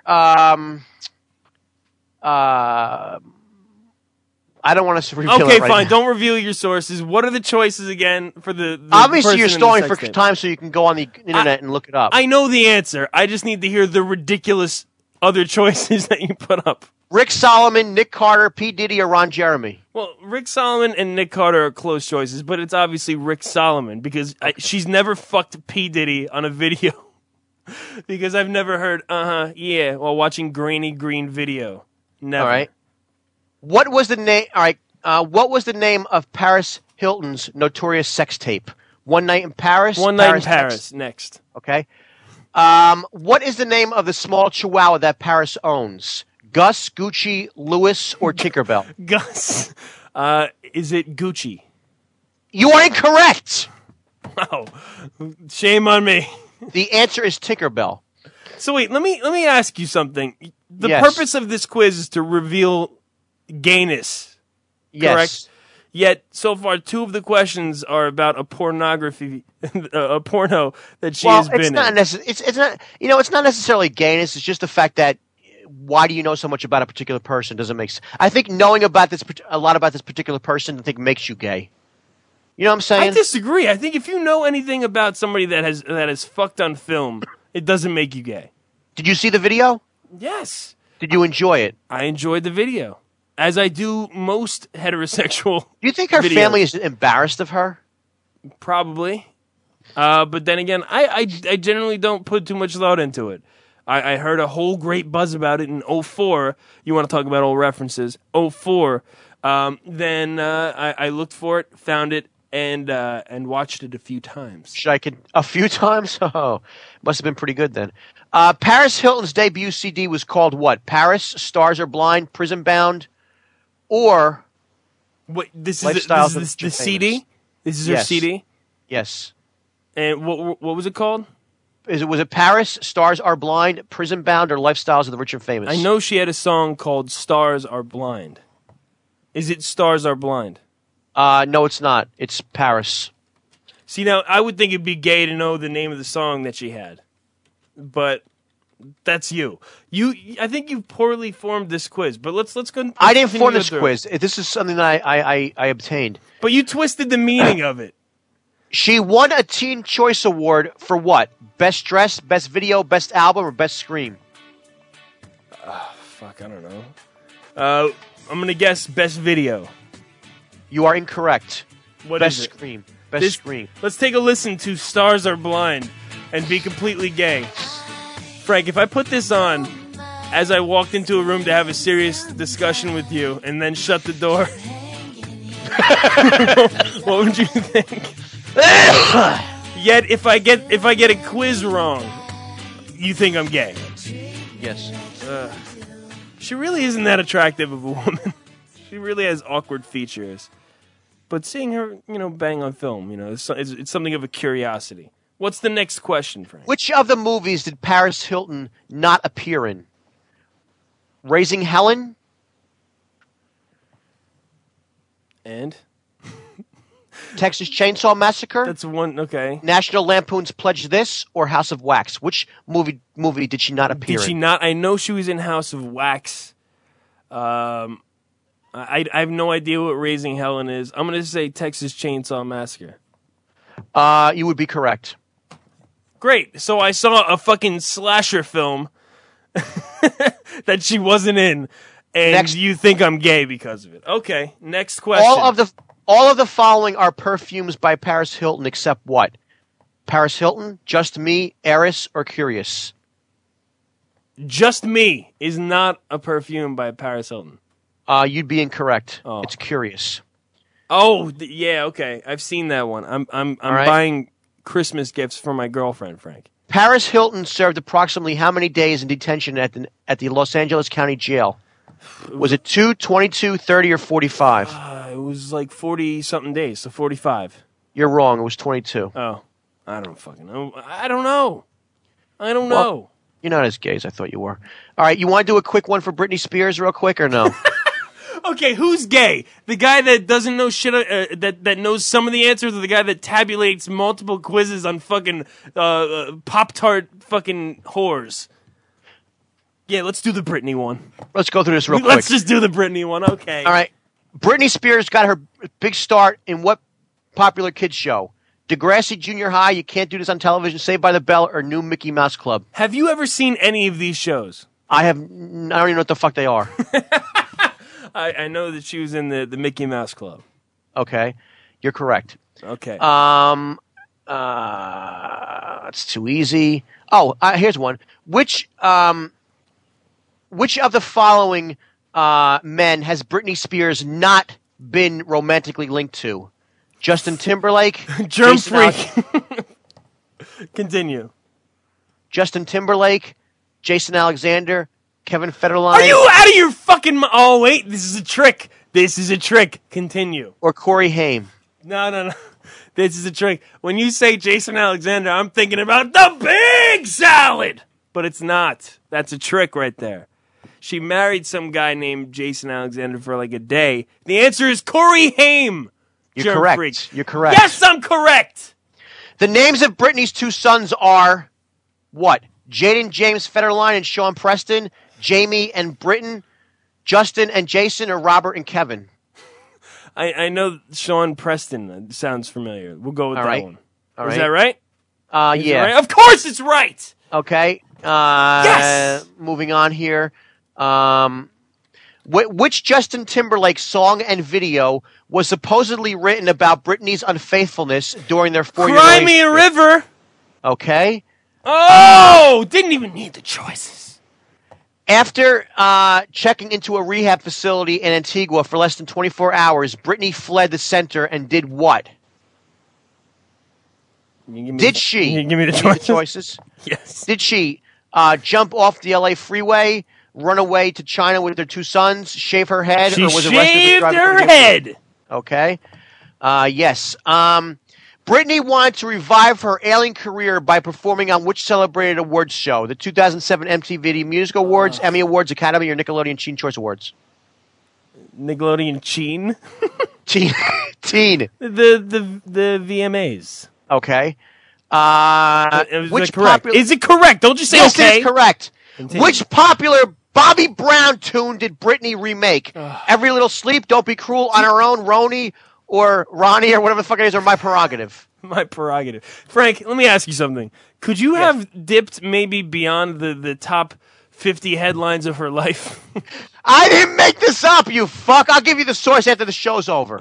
I don't want to reveal it right fine. now. Don't reveal your sources. What are the choices again for the Obviously, you're person stalling in the for sex tape? time so you can go on the internet and look it up. I know the answer. I just need to hear the ridiculous other choices that you put up. Rick Solomon, Nick Carter, P. Diddy, or Ron Jeremy? Well, Rick Solomon and Nick Carter are close choices, but it's obviously Rick Solomon because she's never fucked P. Diddy on a video. Because I've never heard yeah while watching grainy green video. Never. All right. What was the name? All right. What was the name of Paris Hilton's notorious sex tape? One Night in Paris. One Night in Paris. Next. Okay. What is the name of the small Chihuahua that Paris owns? Gus, Gucci, Louis, or Tinkerbell? Gus. Is it Gucci? You are incorrect. Wow. Shame on me. The answer is Tinkerbell. So wait, let me ask you something. The Yes. purpose of this quiz is to reveal gayness. Yes. Correct? Yet so far 2 of the questions are about a pornography a porno that she has been it's not in. it's not it's not necessarily gayness. It's just the fact that why do you know so much about a particular person doesn't make sense. I think knowing about a lot about this particular person I think makes you gay. You know what I'm saying? I disagree. I think if you know anything about somebody that has fucked on film, it doesn't make you gay. Did you see the video? Yes. Did you enjoy it? I enjoyed the video, as I do most heterosexual. Do you think her videos. family is embarrassed of her? Probably. But then again, I generally don't put too much thought into it. I heard a whole great buzz about it in 2004. You want to talk about old references? 2004. Then I looked for it, found it, and watched it a few times. A few times? Oh, must have been pretty good then. Paris Hilton's debut CD was called what? Paris, Stars Are Blind, Prison Bound, or Wait, this Lifestyles is of the Rich and CD? Famous. This is her Yes. CD? Yes. And what was it called? Was it Paris, Stars Are Blind, Prison Bound, or Lifestyles of the Rich and Famous? I know she had a song called Stars Are Blind. Is it Stars Are Blind? No, it's not. It's Paris. See, now, I would think it'd be gay to know the name of the song that she had. But that's you. I think you poorly formed this quiz, but let's go. I didn't form this quiz. This is something that I obtained. But you twisted the meaning of it. She won a Teen Choice Award for what? Best Dress, Best Video, Best Album, or Best Scream? Fuck, I don't know. I'm going to guess Best Video. You are incorrect. What Best is it? Scream. Best Scream. Let's take a listen to Stars Are Blind and be completely gay. Frank, if I put this on as I walked into a room to have a serious discussion with you and then shut the door, what would you think? Yet if I get a quiz wrong, you think I'm gay. Yes. She really isn't that attractive of a woman. She really has awkward features. But seeing her, bang on film, it's something of a curiosity. What's the next question, Frank? Which of the movies did Paris Hilton not appear in? Raising Helen? And? Texas Chainsaw Massacre? That's one, okay. National Lampoon's Pledge This, or House of Wax? Which movie did she not appear in? Did she not? I know she was in House of Wax. I have no idea what Raising Helen is. I'm going to say Texas Chainsaw Massacre. You would be correct. Great. So I saw a fucking slasher film that she wasn't in, and you think I'm gay because of it. Okay, next question. All of the following are perfumes by Paris Hilton except what? Paris Hilton, Just Me, Eris, or Curious? Just Me is not a perfume by Paris Hilton. You'd be incorrect. Oh. It's Curious. Oh, yeah, okay. I've seen that one. I'm right. buying Christmas gifts for my girlfriend, Frank. Paris Hilton served approximately how many days in detention at the Los Angeles County Jail? Was it 2, 22, 30, or 45? It was like 40-something days, so 45. You're wrong. It was 22. Oh, I don't fucking know. I don't know. Know. You're not as gay as I thought you were. All right, you want to do a quick one for Britney Spears real quick or no? Okay, who's gay? The guy that doesn't know shit, that knows some of the answers, or the guy that tabulates multiple quizzes on fucking Pop-Tart fucking whores? Yeah, let's do the Britney one. Let's go through this real quick. Let's just do the Britney one, okay. All right. Britney Spears got her big start in what popular kids show? Degrassi Junior High, You Can't Do This on Television, Saved by the Bell, or New Mickey Mouse Club? Have you ever seen any of these shows? I don't even know what the fuck they are. I know that she was in the Mickey Mouse Club. Okay. You're correct. Okay. It's too easy. Oh, here's one. Which of the following men has Britney Spears not been romantically linked to? Justin Timberlake, Germ freak. Continue. Justin Timberlake, Jason Alexander, Kevin Federline. Are you out of your fucking Oh, wait. This is a trick. This is a trick. Continue. Or Corey Haim? No. This is a trick. When you say Jason Alexander, I'm thinking about the big salad. But it's not. That's a trick right there. She married some guy named Jason Alexander for like a day. The answer is Corey Haim. You're correct. Freak. You're correct. Yes, I'm correct. The names of Britney's two sons are what? Jaden James Federline and Sean Preston, Jamie and Britton, Justin and Jason, or Robert and Kevin? I know Sean Preston sounds familiar. We'll go with All that right. one. All Is right. that right? Is it Yeah. right? Of course it's right. Okay. Yes! Moving on here. Which Justin Timberlake song and video was supposedly written about Britney's unfaithfulness during their 4-year Cry Me a relationship? River. Okay. Oh, didn't even need the choices. After checking into a rehab facility in Antigua for less than 24 hours, Britney fled the center and did what? Did she? Can you give me the Give me choices? choices? Yes. Did she jump off the LA freeway, run away to China with their two sons, shave her head, She or was arrested for shaved driving her under the head. influence? Okay. Yes. Britney wanted to revive her ailing career by performing on which celebrated awards show? The 2007 MTV Music Awards, Emmy Awards, Academy, or Nickelodeon Teen Choice Awards? Nickelodeon Teen. Teen. The VMAs. Okay. Which correct? Is it correct? Don't just say yes, okay. It is correct. Continue. Which popular Bobby Brown tune did Britney remake? Every Little Sleep, Don't Be Cruel, On Her Own, Roni, or Ronnie, or whatever the fuck it is, or My Prerogative? My Prerogative. Frank, let me ask you something. Could you have dipped maybe beyond the top 50 headlines of her life? I didn't make this up, you fuck. I'll give you the source after the show's over.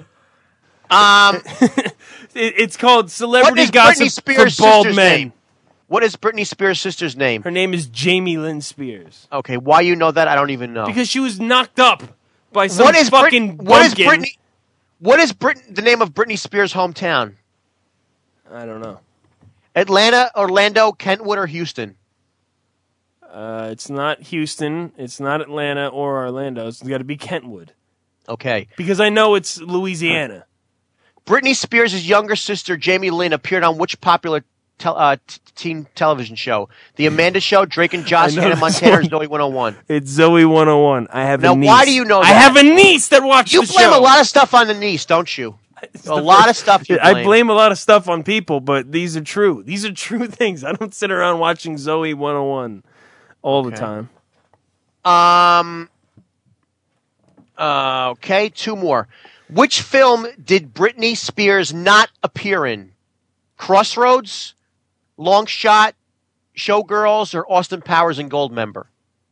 It's called Celebrity What is Gossip Britney Spears' for Bald sister's Men. name? What is Britney Spears' sister's name? Her name is Jamie Lynn Spears. Okay, why you know that, I don't even know. Because she was knocked up by some What is fucking bumpkin. What is the name of Britney Spears' hometown? I don't know. Atlanta, Orlando, Kentwood, or Houston? It's not Houston. It's not Atlanta or Orlando. It's got to be Kentwood. Okay. Because I know it's Louisiana. Britney Spears' younger sister, Jamie Lynn, appeared on which popular teen television show? The Amanda Show, Drake and Josh, I know Hannah this Montana, or one. Zoe 101? It's Zoe 101. I have Now, a niece. why do you know that? I have a niece that watches You the blame show. a lot of stuff on the niece, don't you? A lot of stuff you blame. I blame a lot of stuff on people, but these are true. These are true things. I don't sit around watching Zoe 101 all the time. Okay, two more. Which film did Britney Spears not appear in? Crossroads, Long Shot, Showgirls, or Austin Powers and Goldmember?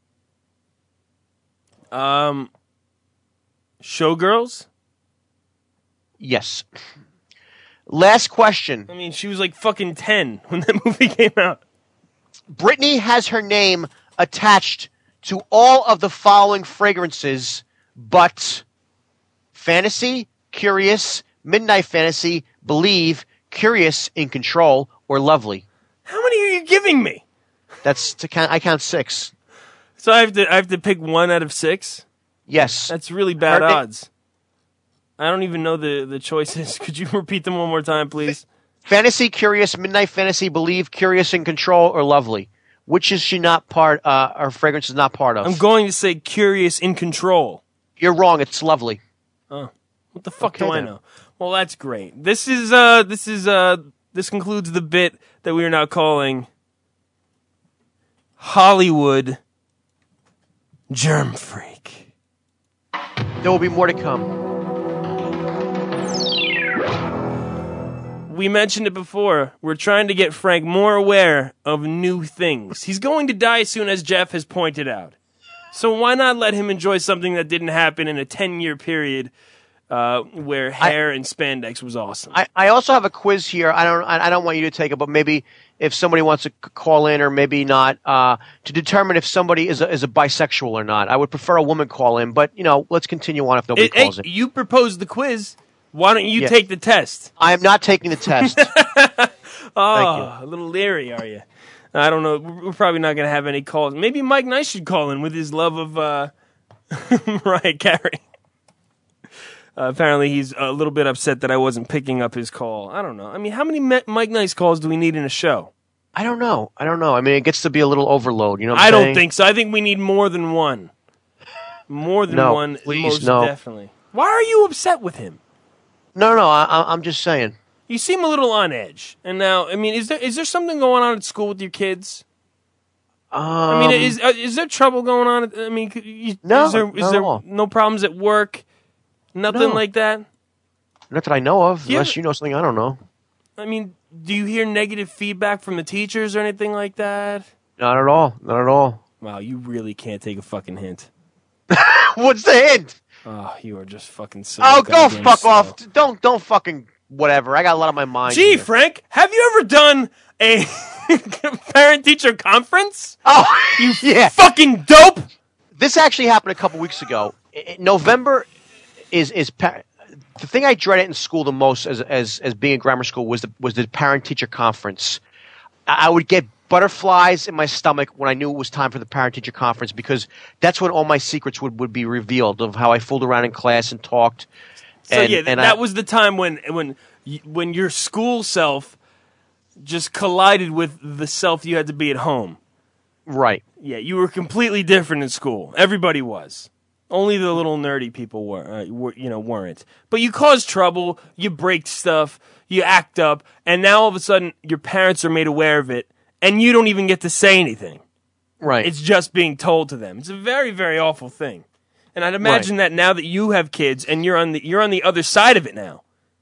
Showgirls? Yes. Last question. I mean, she was like fucking 10 when that movie came out. Britney has her name attached to all of the following fragrances, but Fantasy, Curious, Midnight Fantasy, Believe, Curious, In Control, or Lovely. How many are you giving me? I count 6. So I have to pick 1 out of 6? Yes. That's really bad Her name- odds. I don't even know the choices. Could you repeat them one more time, please? Fantasy, Curious, Midnight Fantasy, Believe, Curious, In Control, or Lovely. Which is she not part? Her fragrance is not part of. I'm going to say Curious, In Control. You're wrong. It's Lovely. Oh, what the fuck Okay, do I then. know? Well, that's great. This concludes the bit that we are now calling Hollywood Germ Freak. There will be more to come. We mentioned it before. We're trying to get Frank more aware of new things. He's going to die soon, as Jeff has pointed out. So why not let him enjoy something that didn't happen in a 10-year period where hair and spandex was awesome. I also have a quiz here. I don't want you to take it, but maybe if somebody wants to call in or maybe not, to determine if somebody is a bisexual or not. I would prefer a woman call in, but let's continue on if nobody calls in. You proposed the quiz. Why don't you take the test? I am not taking the test. Oh, a little leery, are you? I don't know. We're probably not going to have any calls. Maybe Mike Nice should call in with his love of Mariah Carey. Apparently, he's a little bit upset that I wasn't picking up his call. I don't know. I mean, how many Mike Nice calls do we need in a show? I don't know. I mean, it gets to be a little overload. You know what I'm I saying? don't think so. I think we need more than one. More than one, please, most no. definitely. Why are you upset with him? No. I'm just saying. You seem a little on edge. And now, I mean, is there something going on at school with your kids? I mean, is there trouble going on? I mean, no, is there at all. no problems at work? Nothing No. like that? Not that I know of, unless you know something I don't know. I mean, do you hear negative feedback from the teachers or anything like that? Not at all. Not at all. Wow, you really can't take a fucking hint. What's the hint? Oh, you are just fucking so Oh, go goddamn fuck slow. off. Don't fucking whatever. I got a lot on my mind. Gee, here. Frank, have you ever done a parent-teacher conference? Oh, you yeah. fucking dope! This actually happened a couple weeks ago. November is the thing I dreaded in school the most as being in grammar school was the parent-teacher conference. I would get butterflies in my stomach when I knew it was time for the parent-teacher conference because that's when all my secrets would be revealed of how I fooled around in class and talked. So that was the time when your school self just collided with the self you had to be at home. Right. Yeah, you were completely different in school. Everybody was. Only the little nerdy people weren't. But you caused trouble, you break stuff, you act up, and now all of a sudden your parents are made aware of it, and you don't even get to say anything. Right. It's just being told to them. It's a very, very awful thing. And I'd imagine that now that you have kids and you're on the other side of it now.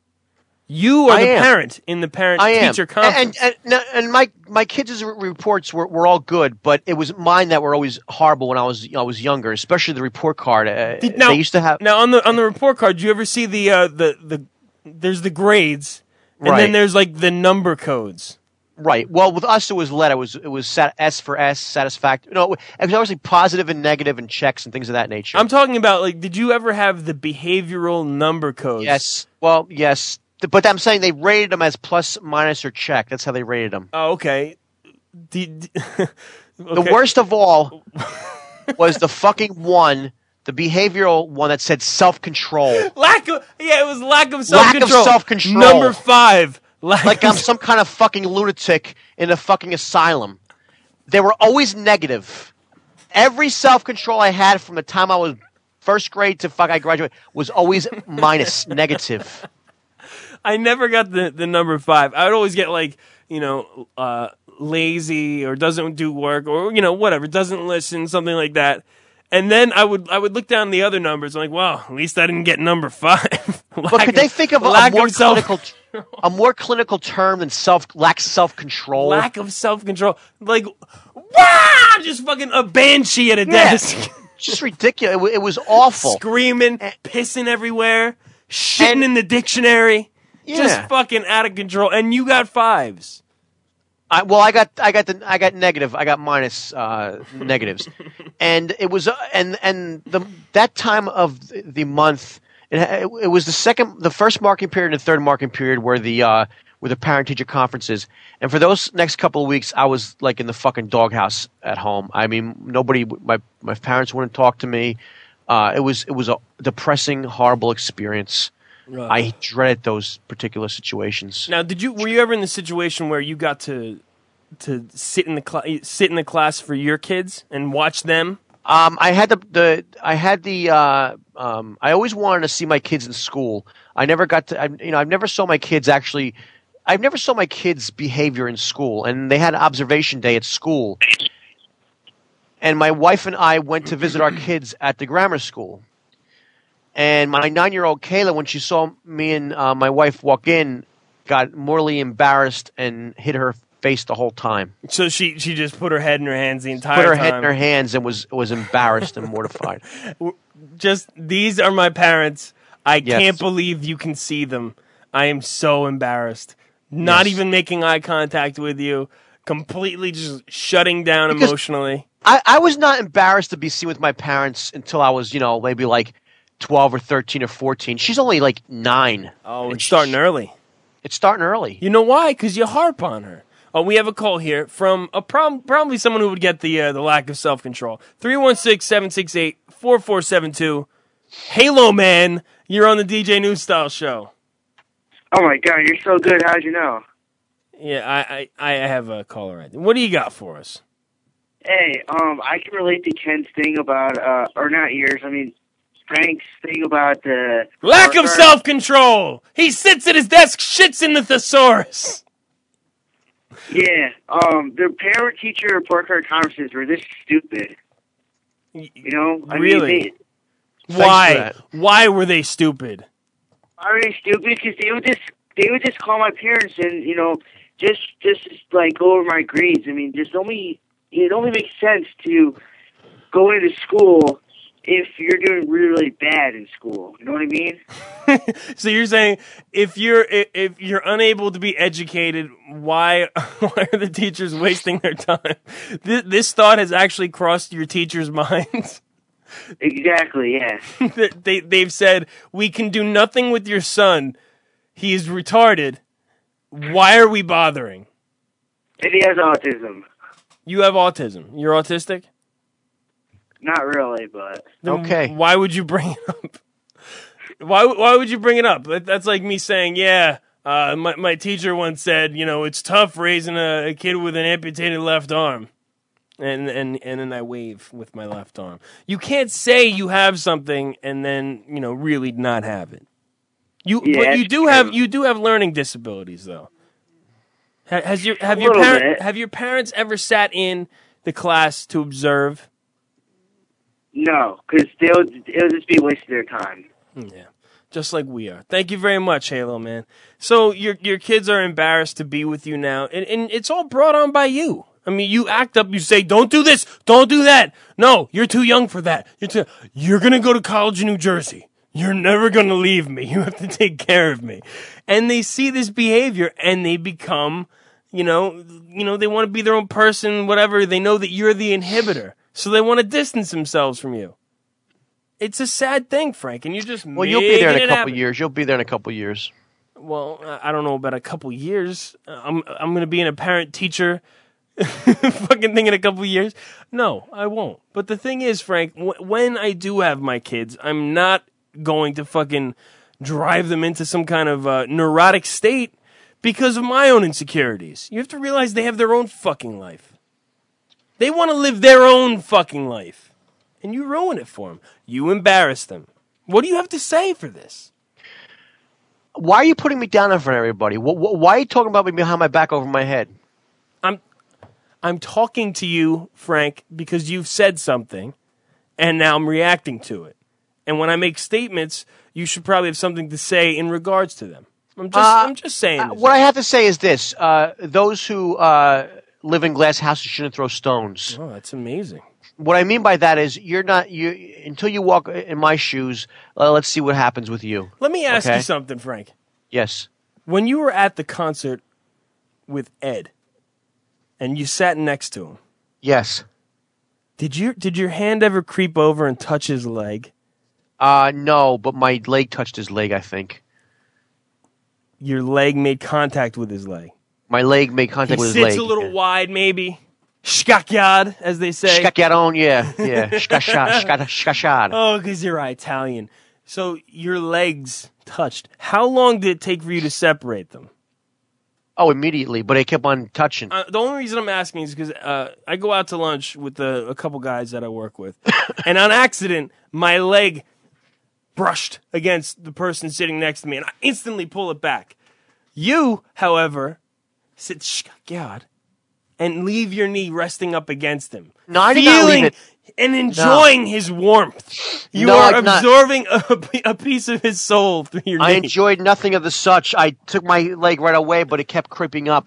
You are the parent in the parent-teacher conference. And my kids' reports were all good, but it was mine that were always horrible when I was younger, especially the report card. They used to have on the report card. Do you ever see the there's the grades, and then there's like the number codes. Right. Well, with us it was letter. It was S for S, satisfactory. No, it was obviously positive and negative and checks and things of that nature. I'm talking about did you ever have the behavioral number codes? Yes. Well, yes. But I'm saying they rated them as plus, minus, or check. That's how they rated them. Oh, okay. The worst of all was the fucking one, the behavioral one that said self-control. It was lack of self-control. Lack of self-control. Number 5. Like I'm some kind of fucking lunatic in a fucking asylum. They were always negative. Every self-control I had from the time I was first grade to I graduated was always minus, negative. I never got the number 5. I would always get lazy or doesn't do work or whatever, doesn't listen, something like that. And then I would look down the other numbers. I'm like, well, at least I didn't get number 5. But could they think of a more clinical term than lack self-control? Lack of self-control, just fucking a banshee at a desk. Just ridiculous. It was awful. Screaming, pissing everywhere, shitting in the dictionary. Yeah. Just fucking out of control, and you got 5s. I got negative. I got minus negatives, and it was that time of the month. It was the first marking period and the third marking period where the parent-teacher conferences. And for those next couple of weeks, I was like in the fucking doghouse at home. I mean, my parents wouldn't talk to me. It was a depressing, horrible experience. I dreaded those particular situations. Now, were you ever in the situation where you got to sit in the class for your kids and watch them? I always wanted to see my kids in school. I never got to. I've never saw my kids actually. I've never saw my kids' behavior in school, and they had observation day at school. And my wife and I went to visit our kids at the grammar school. And my 9-year-old Kayla, when she saw me and my wife walk in, got mortally embarrassed and hid her face the whole time. So she just put her head in her hands the entire time. Put her time. head in her hands and was embarrassed and mortified. Just, these are my parents. I Yes. can't believe you can see them. I am so embarrassed. Not Yes. even making eye contact with you. Completely just shutting down Because- emotionally. I was not embarrassed to be seen with my parents until I was, maybe like 12 or 13 or 14. She's only like 9. Oh, it's starting early. It's starting early. You know why? Because you harp on her. Oh, we have a call here from probably someone who would get the lack of self-control. 316-768-4472. Halo Man, you're on the DJ New Style show. Oh my god, you're so good. How'd you know? Yeah, I have a caller right there. What do you got for us? Hey, I can relate to Ken's thing about, or not yours, I mean, Frank's thing about the... Lack of self-control! He sits at his desk, shits in the thesaurus! Yeah, the parent-teacher report card conferences were this stupid. You know? I Really? mean, Why? Why were they stupid? are they stupid? Because they would just call my parents and, just like go over my grades. I mean, it only makes sense to go into school if you're doing really, really bad in school. You know what I mean? So you're saying if you're unable to be educated, why are the teachers wasting their time? This thought has actually crossed your teachers' minds. Exactly, yeah. They've said, we can do nothing with your son. He is retarded. Why are we bothering? And he has autism. You have autism. You're autistic? Not really, but... Then why would you bring it up? Why would you bring it up? That's like me saying, my teacher once said, it's tough raising a kid with an amputated left arm. And then I wave with my left arm. You can't say you have something and then, really not have it. But you do have learning disabilities though. Have your parents ever sat in the class to observe? No, because it'll just be wasting their time. Yeah, just like we are. Thank you very much, Halo Man. So your kids are embarrassed to be with you now, and it's all brought on by you. I mean, you act up, you say, don't do this, don't do that. No, you're too young for that. You're going to go to college in New Jersey. You're never going to leave me. You have to take care of me. And they see this behavior and they become, they want to be their own person, whatever. They know that you're the inhibitor. So they want to distance themselves from you. It's a sad thing, Frank, and you're just Well, you'll be there in a couple happen. years. You'll be there in a couple years. Well, I don't know about a couple years. I'm going to be in a parent-teacher fucking thing in a couple years. No, I won't. But the thing is, Frank, when I do have my kids, I'm not going to fucking drive them into some kind of neurotic state because of my own insecurities. You have to realize they have their own fucking life. They want to live their own fucking life. And you ruin it for them. You embarrass them. What do you have to say for this? Why are you putting me down in front of everybody? Why are you talking about me behind my back over my head? I'm talking to you, Frank, because you've said something, and now I'm reacting to it. And when I make statements, you should probably have something to say in regards to them. I'm just saying this. What I have to say is this. Those who live in glass houses shouldn't throw stones. Oh, that's amazing. What I mean by that is until you walk in my shoes, let's see what happens with you. Let me ask you something, Frank. Yes. When you were at the concert with Ed, and you sat next to him. Yes. Did your hand ever creep over and touch his leg? No, but my leg touched his leg, I think. Your leg made contact with his leg. My leg made contact with his leg. He sits a little wide, maybe. Shkakyad, as they say. Shkakyadon, yeah. Shkashad. Oh, because you're Italian. So your legs touched. How long did it take for you to separate them? Oh, immediately, but I kept on touching. The only reason I'm asking is because I go out to lunch with a couple guys that I work with, and on accident, my leg brushed against the person sitting next to me, and I instantly pull it back. You, however, sit shkakyad and leave your knee resting up against him, no, I did not leave it. And enjoying his warmth. You are absorbing a piece of his soul through your knee. I enjoyed nothing of the such. I took my leg right away, but it kept creeping up.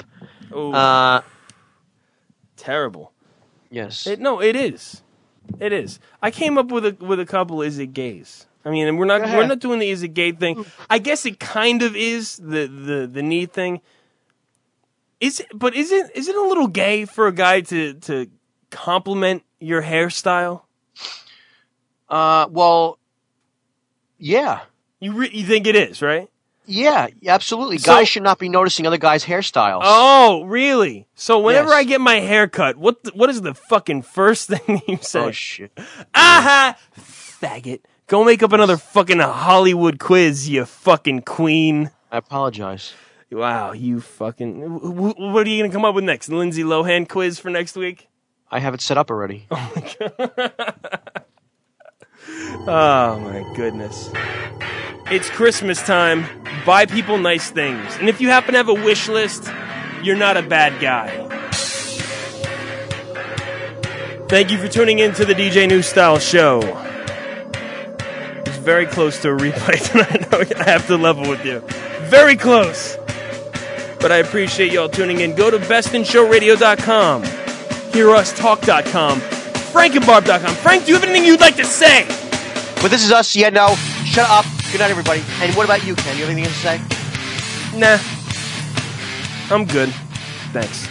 Terrible. Yes. It is. It is. I came up with a couple. Is it gays? I mean, we're not doing the is it gay thing. I guess it kind of is the knee thing. Is it a little gay for a guy to compliment your hairstyle? Well, yeah. You think it is, right? Yeah, absolutely. So, guys should not be noticing other guys' hairstyles. Oh, really? So whenever Yes. I get my hair cut, what is the fucking first thing you say? Oh, shit. Aha! Faggot. Go make up another fucking Hollywood quiz, you fucking queen. I apologize. Wow, you fucking... What are you going to come up with next? Lindsay Lohan quiz for next week? I have it set up already. Oh, my God. Oh, my goodness. It's Christmas time. Buy people nice things. And if you happen to have a wish list, you're not a bad guy. Thank you for tuning in to the DJ New Style Show. It's very close to a replay tonight. I have to level with you. Very close. But I appreciate y'all tuning in. Go to bestinshowradio.com. HearUsTalk.com. FrankandBarb.com. Frank, do you have anything you'd like to say? But this is us. Yeah, no. Shut up. Good night, everybody. And what about you, Ken? You have anything to say? Nah. I'm good. Thanks.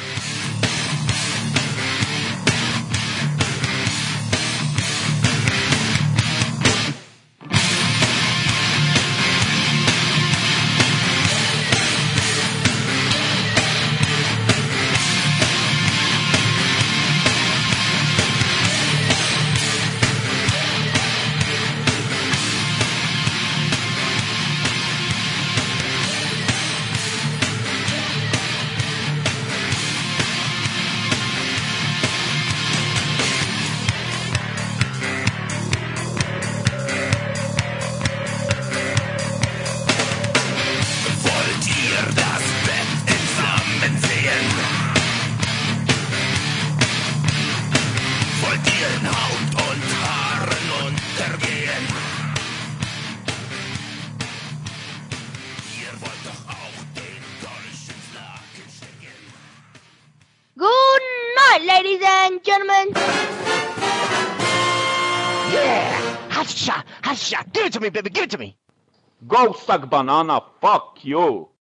Good night, ladies and gentlemen. Yeah! Hot shot! Hot shot! Give it to me, baby! Give it to me! Go suck banana, fuck you.